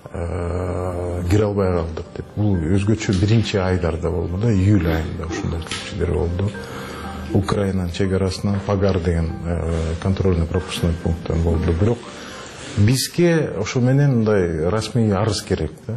кире албай калдык деп. Бул өзгөчө биринчи айларда болду да, июль айында ушундай көчөлөр болду. Украинанын чегарасынан Пагар деген контрольно-пропускной пункттан болду. Бирок бизге ошо менен мындай расмий арыз керек да.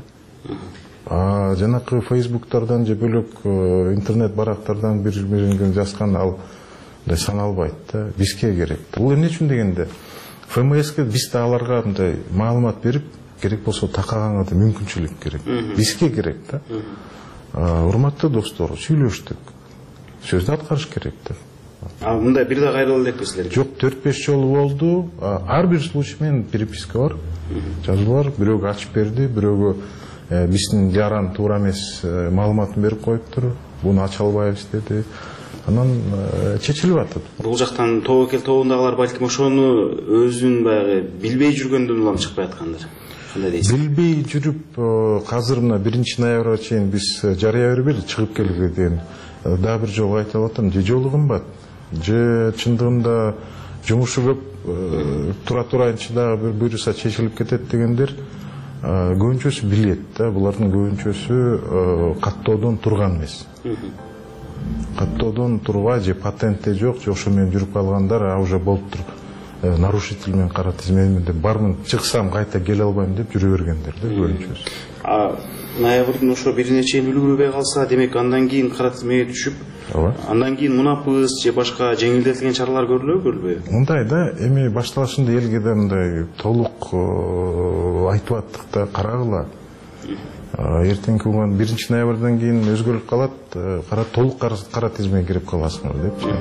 Жанакы фейсбуктардан же бөлөк интернет барактардан бир-биринге жазган ал саналбайт да. Бизге керек. Бул эмне үчүн дегенде ФМСке биз да аларга мындай маалымат берип, керек болсо такаганга да мүмкүнчүлүк керек. Бизге керек да. Урматтуу достор, сүйлөштүк. Сөздү аткарыш керек деп. Мындай бир да кайрылып элекпи силерге? Жок, 4-5 жолу болду. Ар бир случай менен переписка бар. Жазуулар, бирөөгө ачып берди, бирөөгө биздин жаран туура эмес маалыматын берип коюптур. Буну ача албайбыз деди. Анан чечилип атат. Бул жактан тобокел тобундагылар балким ошону өзүн баягы билбей жүргөндөн улам чыкпай аткандыр. Кандай дейсиз? Билбей жүрүп, азыр мына 1-ноябрга чейин биз жарыя бербейли, чыгып келүүгө деген. Да бир жолу айтып атам, же жолу кымбат, же чындыгында жумушу көп, тура-турайынча дагы бир буйруса чечилип кетет дегендер көбүнчөсү билет да, булардын көбүнчөсү каттоодон турган эмес. Каттоодон турбай, же патентте жок, же ошо менен жүрүп калгандар уже болуптур. Нарушитель менен кара тизмемен деп бармын, чыксам кайта келе албайм деп жүрө бергендер да көбүнчөсү. Ноябрдын ошо бирине чейин үлгүрбөй калса, демек андан кийин кара тизмеге түшүп, андан кийин мунапыс же башка жеңилдетилген чаралар көрүлбөйбү? Мындай да, эми башталышында элге да мындай толук айтып аттык да, карагыла. Эртеңки күн 1-ноябрдан кийин өзгөрүп калат, толук кара тизмеге кирип каласыңар депчи.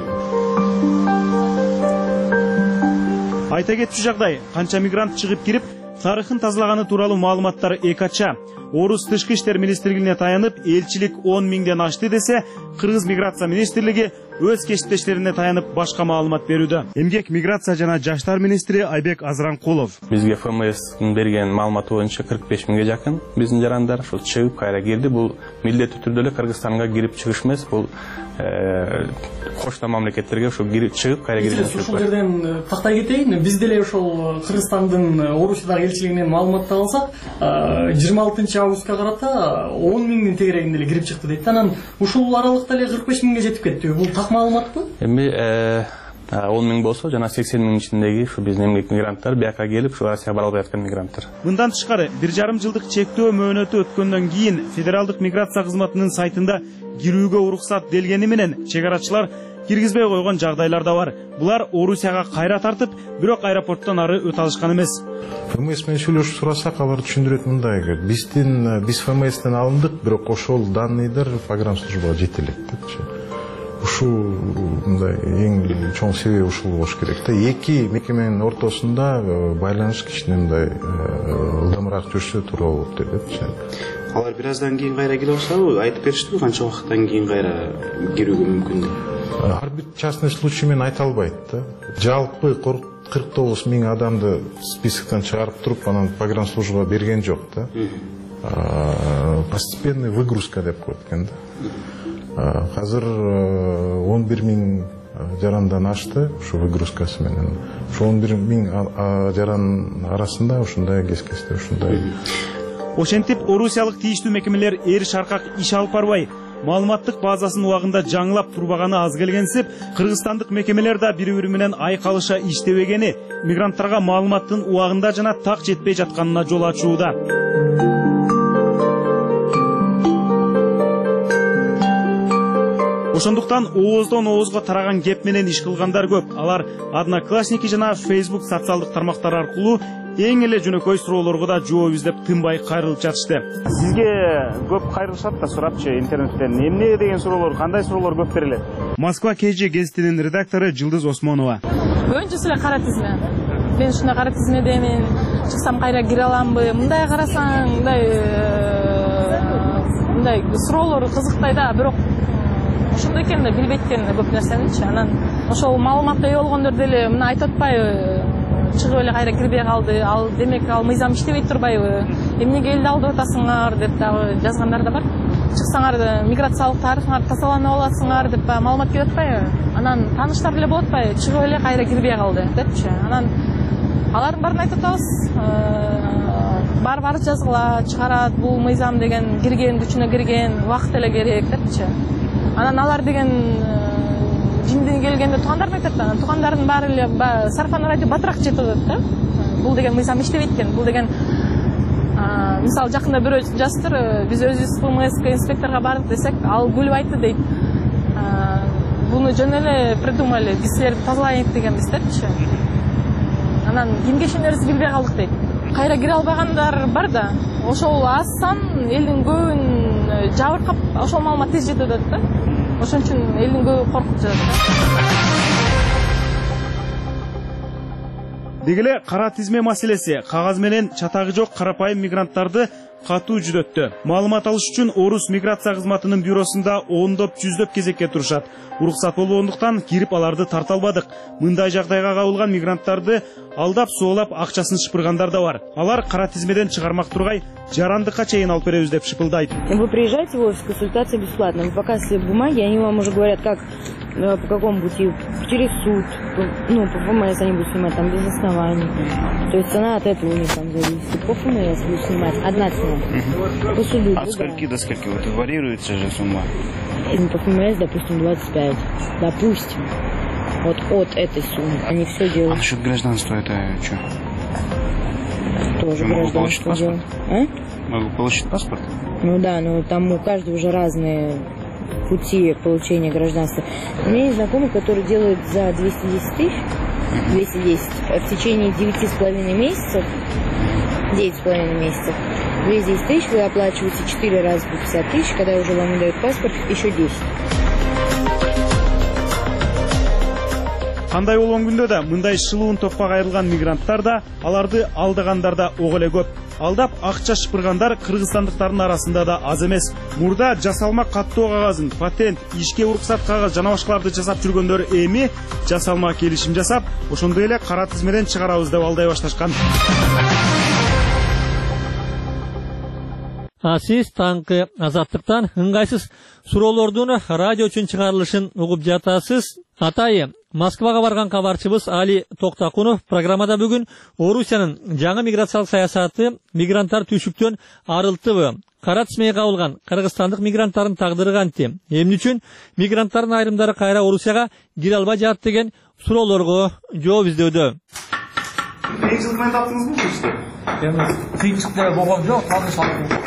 Айта кетчү жагдай, канча мигрант чыгып кирип, тарыхын тазалаганы тууралуу маалыматтар экача. Орус тышкы иштер министрлигине таянып, элчилик 10 миңден ашты десе, Кыргыз миграция министрлиги өз кесиптештерине таянып башка маалымат берүүдө. Эмгек, миграция жана жаштар министри Айбек Азыранкулов. Бизге ФМСтин берген маалыматы боюнча 45 миңге жакын биздин жарандар ошол чыгып кайра кирди. Бул милдеттүү түрдө эле Кыргызстанга кирип чыгыш эмес, бул кошуна мамлекеттерге ошо чыгып кайра кирген. Ушул жерден тактай кетейин, биз деле ошол Кыргызстандын Орусиядагы элчилигинен маалыматтап алсак, 26 августка карата 10 миңдин тегерегинде эле кирип чыкты дейт. Анан ушул аралыкта эле 45 миңге жетип кетти. Бул так маалыматпы? Эми 10 миң болсо, жана 80 миң ичиндеги ушу биздин эмгек мигранттар бияка келип, ушу Россияга бара албай аткан мигранттар. Мындан тышкары 1,5 жылдык чектөө мөөнөтү өткөндөн кийин Федералдык миграция кызматынын сайтында кирүүгө уруксат делгени менен чегарачылар киргизбей койгон жагдайлар да бар. Булар Орусияга кайра тартып, бирок аэропорттон ары өтө алышкан эмес. ФМС менен сүйлөшүп сурасак, алар түшүндүрөт мындай: биз ФМСтен алындык, бирок ошол данныйдар погранслужбага жете элек депчи. Ушул мындай эң чоң себеби ушул болуш керек да. Эки мекеменин ортосунда байланыш кичине мындай ылдамыраак жүрсө туура болот депчи. Алар бир аздан кийин кайра келе алышабы? Айтып беришти канча убакыттан кийин кайра кирүүгө мүмкүн деп? Ар бир частный случай менен айта албайт да. Жалпы 49 миң адамды списоктон чыгарып туруп, анан погранслужбага берген жок да. Постепенный выгрузка деп коет экен да. Азыр 11 миң жарандан ашты ушу выгрузкасы менен. Ушу 11 миң жаран арасында ушундай кескесте ушундай. Ошентип Орусиялык тийиштүү мекемелер эр шаркак иш алып барбай, маалыматтык базасын убагында жаңылап турбаганы аз келгенсип, кыргызстандык мекемелер да бири-бири менен айкалыша иштебегени, мигранттарга маалыматтын убагында жана так жетпей жатканына жол ачууда. Ошондуктан ооздон оозго тараган кеп менен иш кылгандар көп. Алар Одноклассники жана Facebook социалдык тармактар аркылуу эң эле жөнөкөй суроолорго да жооп издеп тынбай кайрылып жатышты. Сизге көп кайрылышат да сурапчы интернеттен. Эмне деген суроолор, кандай суроолор көп берилет? Москва KG гезитинин редактору Жылдыз Осмонова. Көбүнчөсү эле кара тизме. Мен ушундай кара тизмедемин. Чыксам кайра кире аламбы? Мындай карасаң, мындай суроолор кызыктай да, бирок ошондой экен да билбейт экен көп нерсеничи. Анан ошол маалыматка ээ болгондор деле мына айтып атпайбы? Чыгып эле кайра кирбей калды. Ал демек ал мыйзам иштебей турбайбы? Эмнеге элди алдып атасыңар деп дагы жазгандар да бар. Чыксаңар миграциялык тарыхыңарды тазаланып аласыңар деп маалымат келип атпайбы? Анан тааныштар эле болот атпайбы? Чыгып эле кайра кирбей калды депчи. Анан алардын баарын айтып атабыз. Бар жазгыла чыгарат, бул мыйзам деген кирген, күчүнө кирген, убакыт эле керек депчи. Анан алар деген жинден келгенде туугандарын айтат да, туугандардын баары эле сарафан радио батыраак жетип атат да. Бул деген мыйзам иштебейт экен, бул деген мисалы жакында бирөө жазыптыр, биз өзүбүз ФМС инспекторго бардык десек, ал күлүп айтты дейт. Буну жөн эле придумали, биз силерди тазалайык дегенбиз депчи. Анан кимге ишенерибизди билбей калдык дейт. Кайра кире албагандар бар да, ошол аз сан элдин көбүн жабыркап, ошол маалымат тез жетип атат да. Ошон үчүн элдин көбү коркуп жатат да. Деги эле кара тизме маселеси кагаз менен чатагы жок карапайым мигранттарды катуу жүдөттү. Маалымат алыш үчүн Орус миграция кызматынын бюросунда ондоп, жүздөп кезекке турушат. Уруксат болбогондуктан кирип аларды тарта албадык. Мындай жагдайга кабылган мигранттарды алдап соолап акчасын шыпыргандар да бар. Алар кара тизмеден чыгармак тургай жарандыкка чейин алып беребиз деп шыпылдайт. Вы приезжаете в офис, консультация бесплатная. Вы показываете бумаги, они вам уже говорят, как, по какому пути, через суд, по ФМС они будут снимать, там без оснований. То есть цена от этого у них там зависит. По ФМС будут снимать, одна цена. По суду. От скольки до скольки? Вот варьируется же сумма? По ФМС, допустим, 25. Допустим. Вот от этой суммы. Они все делают. А насчет гражданства это что? Тоже могу получить паспорт? Могу получить паспорт? Ну да, но там у каждого уже разные пути получения гражданства. У меня есть знакомый, который делает за 210 тысяч, 210 в течение 9,5 месяцев, 9,5 месяцев. 210 тысяч вы оплачиваете 4 раза по 50 тысяч, когда уже вам дают паспорт, еще 10. Кандай болгон күндө да мындай шылуун топко кайрылган мигранттар да, аларды алдагандар да ого эле көп. Алдап акча шыпыргандар кыргызстандыктардын арасында да аз эмес. Мурда жасалма каттоо кагазын, патент, ишке уруксат кагаз жана башкаларды жасап жүргөндөр эми жасалма келишим жасап, ошондой эле кара тизмеден чыгарабыз деп алдай башташкан. Сиз таңкы азаттыктан ыңгайсыз суроолордун радио үчүн чыгарылышын угуп жатасыз. Атайы Москвага барган кабарчыбыз Али Токтакунов программада бүгүн Орусиянын жаңы миграциялык саясаты мигранттар түйшүктөн арылтыбы, кара тизмеге кабылган кыргызстандык мигранттардын тагдыры кантип, эмне үчүн мигранттардын айрымдары кайра Орусияга кире албай жатат деген суроолорго жооп издөдө. Кыйынчылык таптыңызбы бул иште? Эми кыйынчылык деле болгон жок, тааныш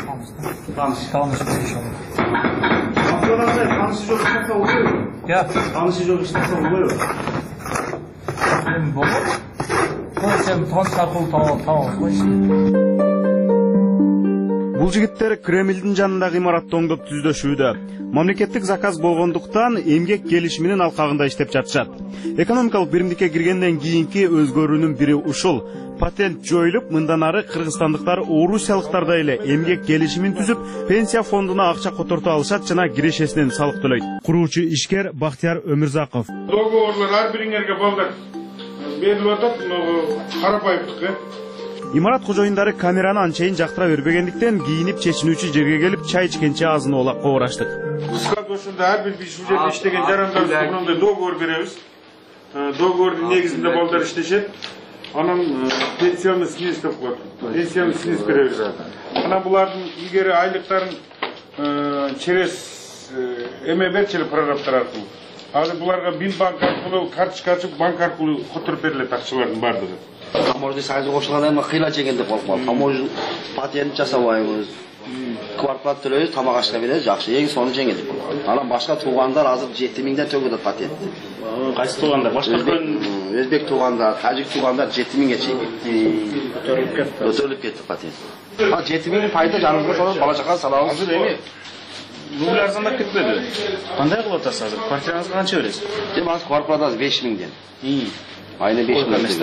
Танышы жок иштесе болбойбу? Танышы жок иштесе болбойбу? Эми болот. Сен таныш аркылуу табабыз го ишти. Бул жигиттер Кремлдин жанындагы имаратты оңдоп түздөшүүдө. Мамлекеттик заказ болгондуктан эмгек келишиминин алкагында иштеп жатышат. Экономикалык биримдикке киргенден кийинки өзгөрүүнүн бири ушул. Патент жоюлуп, мындан ары кыргызстандыктар орусиялыктардай эле эмгек келишимин түзүп, пенсия фондуна акча которто алышат жана кирешесинен салык төлөйт. Куруучу ишкер Бактияр Өмүрзаков. Договорлор ар бириңерге балдар берилип атат, карапайымдыкы. Имарат кожоюндары камераны анчейин жактыра бербегендиктен кийинип чечинүүчү жерге келип чай ичкенче азын оолап кобураштык. Сказ ошондо ар бир биз жерде иштеген жарандарыбызга мындай договор беребиз. Договордун негизинде балдар иштешет. Анан пенсионный сниж деп коет. Пенсионный сниж беребиз. Анан булардын илгери айлыктарын через МБЧ прорабтар аркылуу. Азыр буларга Бинбанк аркылуу карточка ачып, банк аркылуу которуп берилет акчалардын баардыгы. Таможня сайты кошулганда эми кыйла чеген деп калып калды. Таможня патент жасабайбыз. квартплата төлөйбүз, тамак ашка беребиз, жакшы, эң сонун жеңил. Анан башка туугандар азыр 7000ден төгүп атат патент. Кайсы туугандар? Башкачкөн өзбек туугандар, тажик туугандар 7000ге чейин көтөрүлүп кетти патент. 7000 пайда жаныбызга салып, бала чака салабыз. Азыр эми рубль арзандап кетпеди. Кандай кылып атасыз азыр? Квартираңызга канча бересиз? Азыр квартплата 5000ден. Айына 5000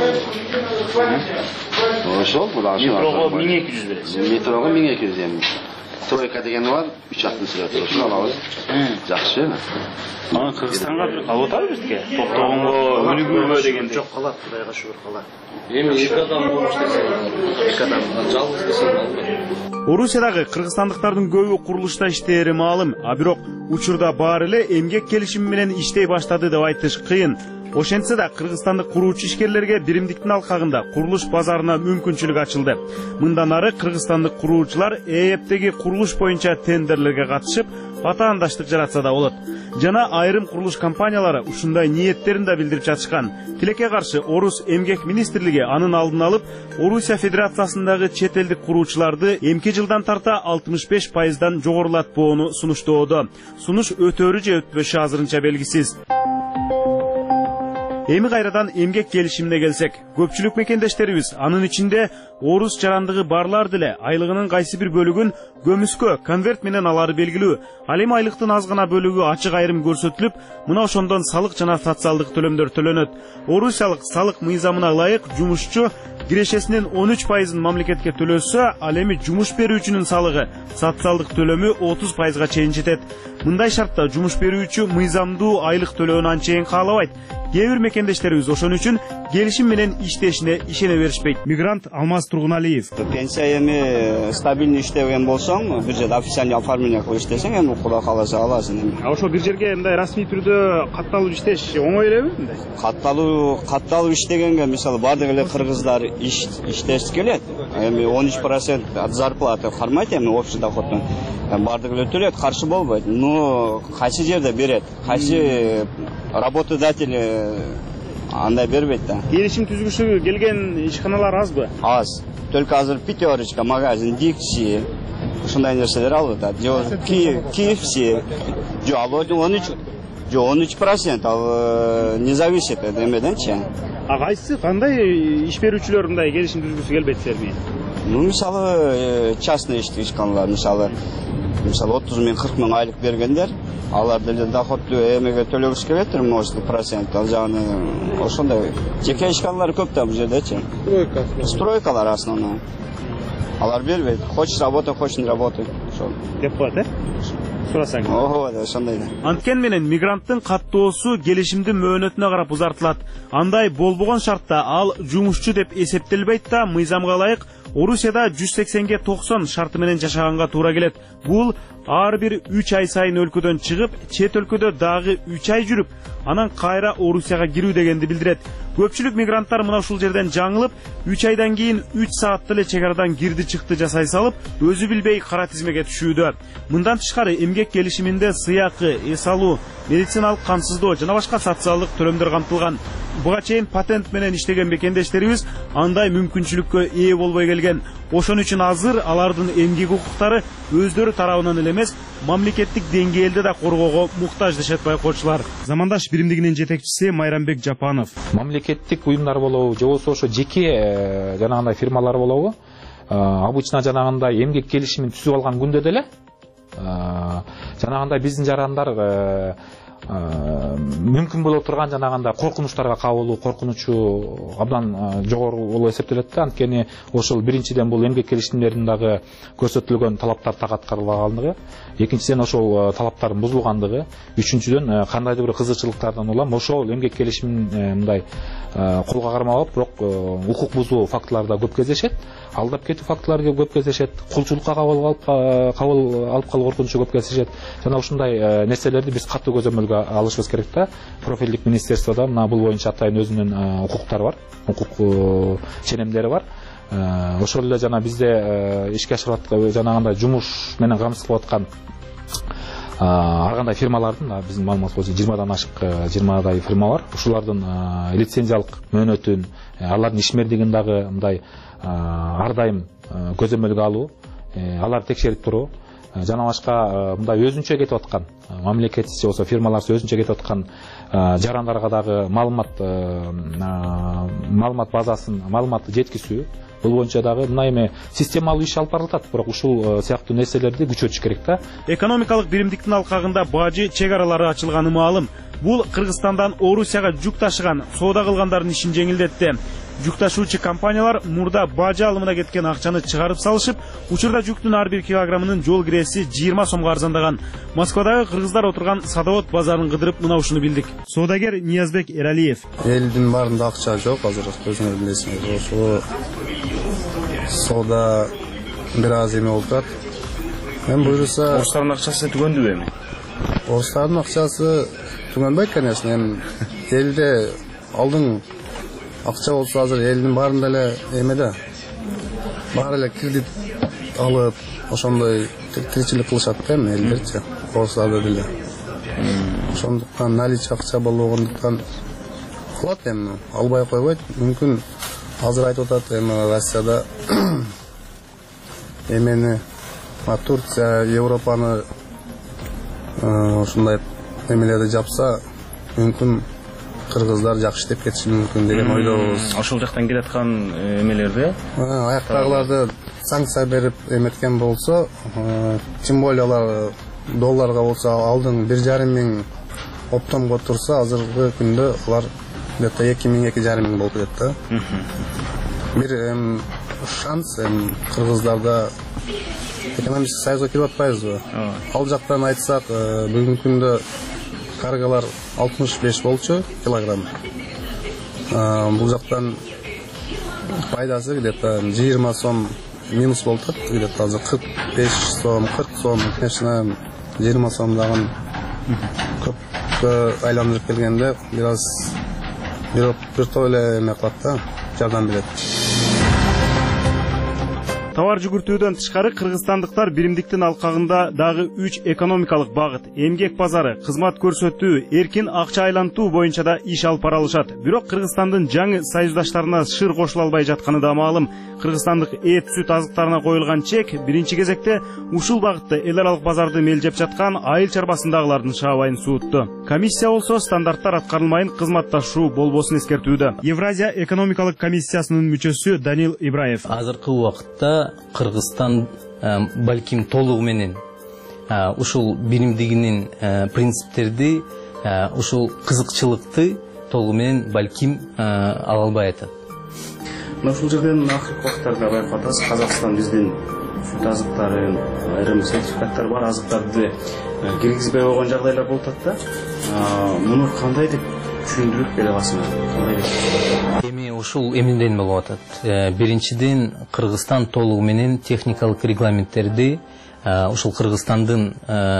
ошол кудайга метрого 1200 бересиз. Метрого 1200 эми. Тройка дегени бар, 360 лира. Ошону алабыз. Жакшы. Аны Кыргызстанга алып атабыз бизге. Токтогонго, өнүгүүгө дегенде. Жок, калат, кудайга шүгүр калат. Эми 2 адам болуп иштесе, 2 адам жалгыз десе болбойт. Орусиядагы кыргызстандыктардын көбү курулушта иштери маалым, а бирок учурда баары эле эмгек келишими менен иштей баштады деп айтыш кыйын. Ошентсе да кыргызстандык куруучу ишкерлерге биримдиктин алкагында курулуш базарына мүмкүнчүлүк ачылды. Мындан ары кыргызстандык куруучулар ЭЭПтеги курулуш боюнча тендерлерге катышып, атаандаштык жаратса да болот. Жана айрым курулуш компаниялары ушундай ниеттерин да билдирип жатышкан. Тилекке каршы Орус эмгек министрлиги анын алдын алып, Орусия Федерациясындагы чет элдик куруучуларды эмки жылдан тарта 65%дан жогорулатпоону сунуштоодо. Сунуш өтөрү же өтпөшү азырынча белгисиз. Эми кайрадан эмгек келишимине келсек, көпчүлүк мекендештерибиз, анын ичинде орус жарандыгы барлар деле айлыгынын кайсы бир бөлүгүн көмүскө, конверт менен алары белгилүү. Ал эми айлыктын аз гана бөлүгү ачык айрым көрсөтүлүп, мына ошондон салык жана социалдык төлөмдөр төлөнөт. Орусиялык салык мыйзамына ылайык жумушчу кирешесинин 13%ын мамлекетке төлөсө, ал эми жумуш берүүчүнүн салыгы, социалдык төлөмү 30%га чейин жетет. Мындай шартта жумуш берүүчү мыйзамдуу айлык төлөөнү анчейин каалабайт. Кээ бир мекендештерибиз ошон үчүн келишим менен иштешине ишене беришпейт. Мигрант Алмаз Тургуналиев. Пенсия эми стабильный иштеген болсоң, бир жерде официальный оформление кылып иштесең, эми Кудай кааласа аласың эми. А ошо бир жерге мындай расмий түрдө катталып иштеш оңой элеби мындай? Катталып иштегенге мисалы бардык эле кыргыздар иштеши келет. Эми 13% от зарплаты кармайт эми общий доходтон. Бардык эле төлөйт, каршы болбойт. Но кайсы жерде берет, кайсы работодатель андай бербейт да. Келишим түзүгүчү келген ишканалар азбы? Аз. Только азыр пятерочка, магазин, Дикси, ушундай нерселер алып атат. KFC, ал 13%, ал не зависит эмеденчи. А кайсы кандай иш берүүчүлөр мындай келишим түзгүсү келбейт силерге? Ну, мисалы, частный ишканалар, мисалы 30 миң, 40 миң айлык бергендер, алар деле доходтуу эмеге төлөгүсү келет, может, процент, ал жагы ошондой. Жеке ишканалар көп да бул жердечи. Стройкалар основной. Алар бербейт. Хочешь работать, хочешь не работать. Деп коет, сурасаң. Ого, ошондой да. Анткени менен мигранттын каттоосу келишимдин мөөнөтүнө карап узартылат. Андай болбогон шартта ал жумушчу деп эсептелбейт да, мыйзамга ылайык Орусияда 180ге 90 шарты менен жашаганга туура келет. Бул ар бир 3 ай сайын өлкөдөн чыгып, чет өлкөдө дагы 3 ай жүрүп, анан кайра Орусияга кирүү дегенди билдирет. Көпчүлүк мигранттар мына ушул жерден жаңылып, 3 айдан кийин 3 саатта эле чек арадан кирди чыкты жасай салып, өзү билбей кара тизмеге түшүүдө. Мындан тышкары эмгек келишиминде сыйакы, эс алуу, медициналык камсыздоо жана башка социалдык төлөмдөр камтылган. Буга чейин патент менен иштеген мекендештерибиз андай мүмкүнчүлүккө ээ болбой келген. Ошон үчүн азыр алардын эмгек укуктары өздөрү тарабынан эле эмес, мамлекеттик деңгээлде да коргоого муктаж дешет байкоочулар. Замандаш биримдигинин жетекчиси Майрамбек Жапанов. Мамлекеттик уюмдар болобу, же болбосо ошо жеке жанагындай фирмалар болобу, обычно жанагындай эмгек келишимин түзүп алган күндө деле жанагындай биздин жарандар мүмкүн боло турган жанагындай коркунучтарга кабылуу коркунучу абдан жогору болуп эсептелет да. Анткени ошол биринчиден бул эмгек келишимдеринин дагы көрсөтүлгөн талаптар так аткарылбагандыгы, экинчиден ошол талаптардын бузулгандыгы, үчүнчүдөн кандайдыр бир кызыкчылыктардан улам ошол эмгек келишимин мындай колго кармап алып, бирок укук бузуу фактылары да көп кездешет, алдап кетүү фактылары көп кездешет, кулчулукка кабыл алып калуу коркунучу көп кездешет. Жана ушундай нерселерди биз катуу көзөмөлгө алышыбыз керек да. Профилдик министерствода мына бул боюнча атайын өзүнүн укуктары бар, укук ченемдери бар. Ошол эле жана бизде ишке ашырып аткан жанагындай жумуш менен камсыз кылып аткан ар кандай фирмалардын биздин маалымат боюнча 20дан ашык 20дай фирма бар. Ушулардын лицензиялык мөөнөтүн, алардын ишмердигин дагы мындай ар дайым көзөмөлгө алуу, алар текшерип туруу жана башка мындай өзүнчө кетип аткан мамлекеттик же болбосо фирмалар өзүнчө кетип аткан жарандарга дагы маалымат базасын маалыматты жеткизүү бул боюнча дагы мына эми системалуу иш алып барылып атат. Бирок ушул сыяктуу нерселерди күчөтүш керек да. Экономикалык биримдиктин алкагында бажы чек аралары ачылганы маалым. Бул Кыргызстандан Орусияга жүк ташыган, соода кылгандардын ишин жеңилдетти. Жүк ташуучу компаниялар мурда бажы алымына кеткен акчаны чыгарып салышып, учурда жүктүн ар бир килограммынын жол кирesi 20 сомго арзандаган. Москвадагы кыргыздар отурган садовод базарын кыдырып мына ушуну билдик. Соодагер Ниязбек Эралиев. Элдин баарында акча жок, азыр өзүңөр билесиңиз. Ошо соода бир аз эме болуп турат. Мен буйруса, орустардын акчасы түгөндүбү эми? Орустардын акчасы түгөнбөйт, конечно. Эми элде алдың акча болсо азыр элдин баарында эле эме да. Баары эле кредит алып, ошондой тиричилик кылышат да эми элдерчи. Орустарда деле. Ошондуктан наличие акча болгондуктан кылат эми, албай койбойт. Мүмкүн азыр айтып атат эми Россияда эмени Турция, Европаны ушундай эмелерди жапса, мүмкүн кыргыздар жакшы иштеп кетиши мүмкүн деген ойдобуз. Ошол жактан келаткан эмелерди аяктагыларды санкция берип эметкен болсо, тем более алар долларга болсо алдын 1,5 миң оптомго турса, азыркы күндө алар где-то 2 миң 2,5 миң болуп кетет да. Бир шанс кыргыздарда экономический союзга кирип атпайбызбы? Ал жактан айтсак, бүгүнкү күндө каргалар 65 болчу килограмм. Бул жактан пайдасы где-то 20 сом минус болуп атат, где-то азыр 45 сом, 40 сом, конечно, 20 сом дагы көпкө айландырып келгенде бир аз бир топ эле эме кылат да, жардам берет. Товар жүгүртүүдөн тышкары кыргызстандыктар биримдиктин алкагында дагы 3 экономикалык багыт, эмгек базары, кызмат көрсөтүү, эркин акча айлантуу боюнча да иш алып бара алышат. Бирок Кыргызстандын жаңы союздаштарына шыр кошула албай жатканы да маалым. Кыргызстандык эт, сүт азыктарына коюлган чек биринчи кезекте ушул багытта эл аралык базарды мелжеп жаткан айыл чарбасындагылардын шаабайын суутtu. Комиссия болсо стандарттар аткарылмайын кызматташуу болбосун эскертүүдө. Евразия экономикалык комиссиясынын мүчөсү Данил Ибраев. Азыркы убакытта Кыргызстан балким толугу менен ушул биримдигинин принциптерди, ушул кызыкчылыкты толугу менен балким ала албай атат. Ушул жерден акыркы убакыттарда байкап атасыз, Казакстан биздин сүт азыктарын, айрым сертификаттар бар азыктарды киргизбей койгон жагдайлар болуп атат да. Муну кандай деп түшүндүрүп бере аласыңар? Эми ушул эмнеден болуп атат? Биринчиден Кыргызстан толугу менен техникалык регламенттерди ушул Кыргызстандын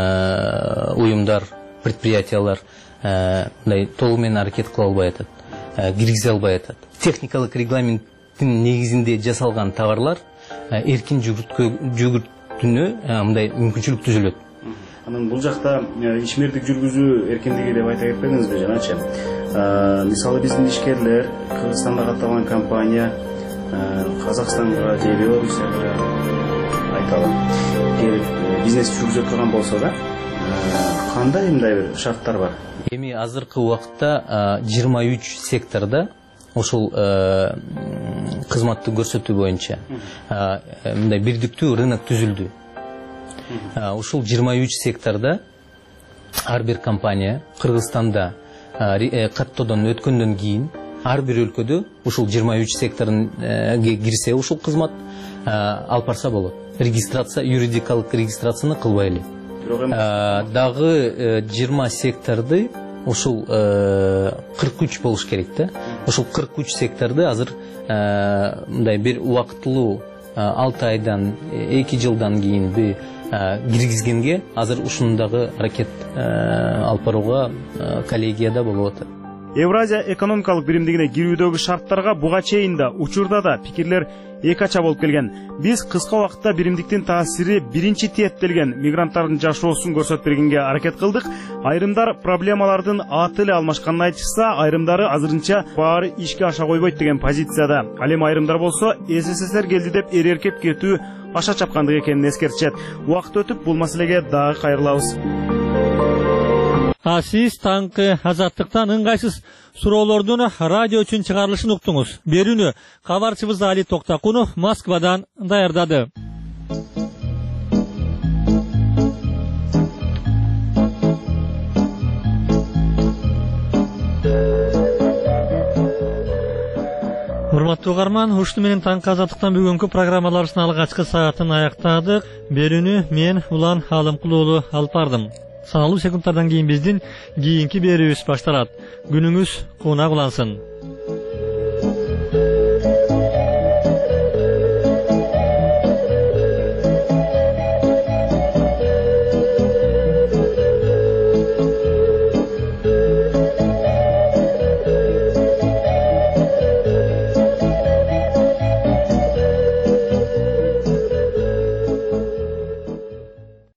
уюмдар, предприятиялар толугу менен аракет кыла албай атат, киргизе албай атат. Техникалык регламенттин негизинде жасалган товарлар эркин жүгүртүүнө мындай мүмкүнчүлүк түзүлөт. Анан бул жакта ишмердик жүргүзүү эркиндиги деп айта кетпедиңизби жаначы? Мисалы биздин ишкерлер Кыргызстанда катталган компания Казакстанга же Белоруссияга айталы келип бизнес жүргүзүп турган болсо да, кандай мындай бир шарттар бар? Эми азыркы убакытта 23 секторда ошол кызматты көрсөтүү боюнча мындай бирдиктүү рынок түзүлдү. Ушул 23 секторда ар бир компания Кыргызстанда каттоодон өткөндөн кийин ар бир өлкөдө ушул 23 секторунга кирсе ушул кызмат алып барса болот. Регистрация, юридикалык регистрацияны кылбай эле. Дагы 20 секторду ушул 43 болуш керек да. Ушул 43 секторду азыр мындай бир убакыттуу 6 айдан 2 жылдан кийинби киргизгенге азыр ушундагы аракет алып барууга коллегияда болуп атат. Евразия экономикалык биримдигине кирүүдөгү шарттарга буга чейин да учурда да пикирлер эки ача болуп келген. Биз кыска убакытта биримдиктин таасири биринчи тиептелген мигранттардын жашоосун көрсөтүп бергенге аракет кылдык. Айрымдар проблемалардын аты эле алмашканын айтышса, айрымдары азырынча баары ишке аша койбойт деген позицияда. Ал эми айрымдар болсо СССР келди деп эреркеп кетүү аша чапкандык экенин эскертишет. Убакыт өтүп бул маселеге дагы кайрылабыз. Сиз таңкы азаттыктан ыңгайсыз суроолордун радио үчүн чыгарылышын уктуңуз. Берүүнү кабарчыбыз Али Токтакунов Москвадан даярдады. Урматтуу угарман, ушуну менен таңкы азаттыктан бүгүнкү программаларыбыздын алгачкы саатын аяктадык. Берүүнү мен Улан Алымкул уулу алып бардым. Саналуу секундтардан кийин биздин кийинки берүүбүз башталат. Күнүңүз куунак улансын.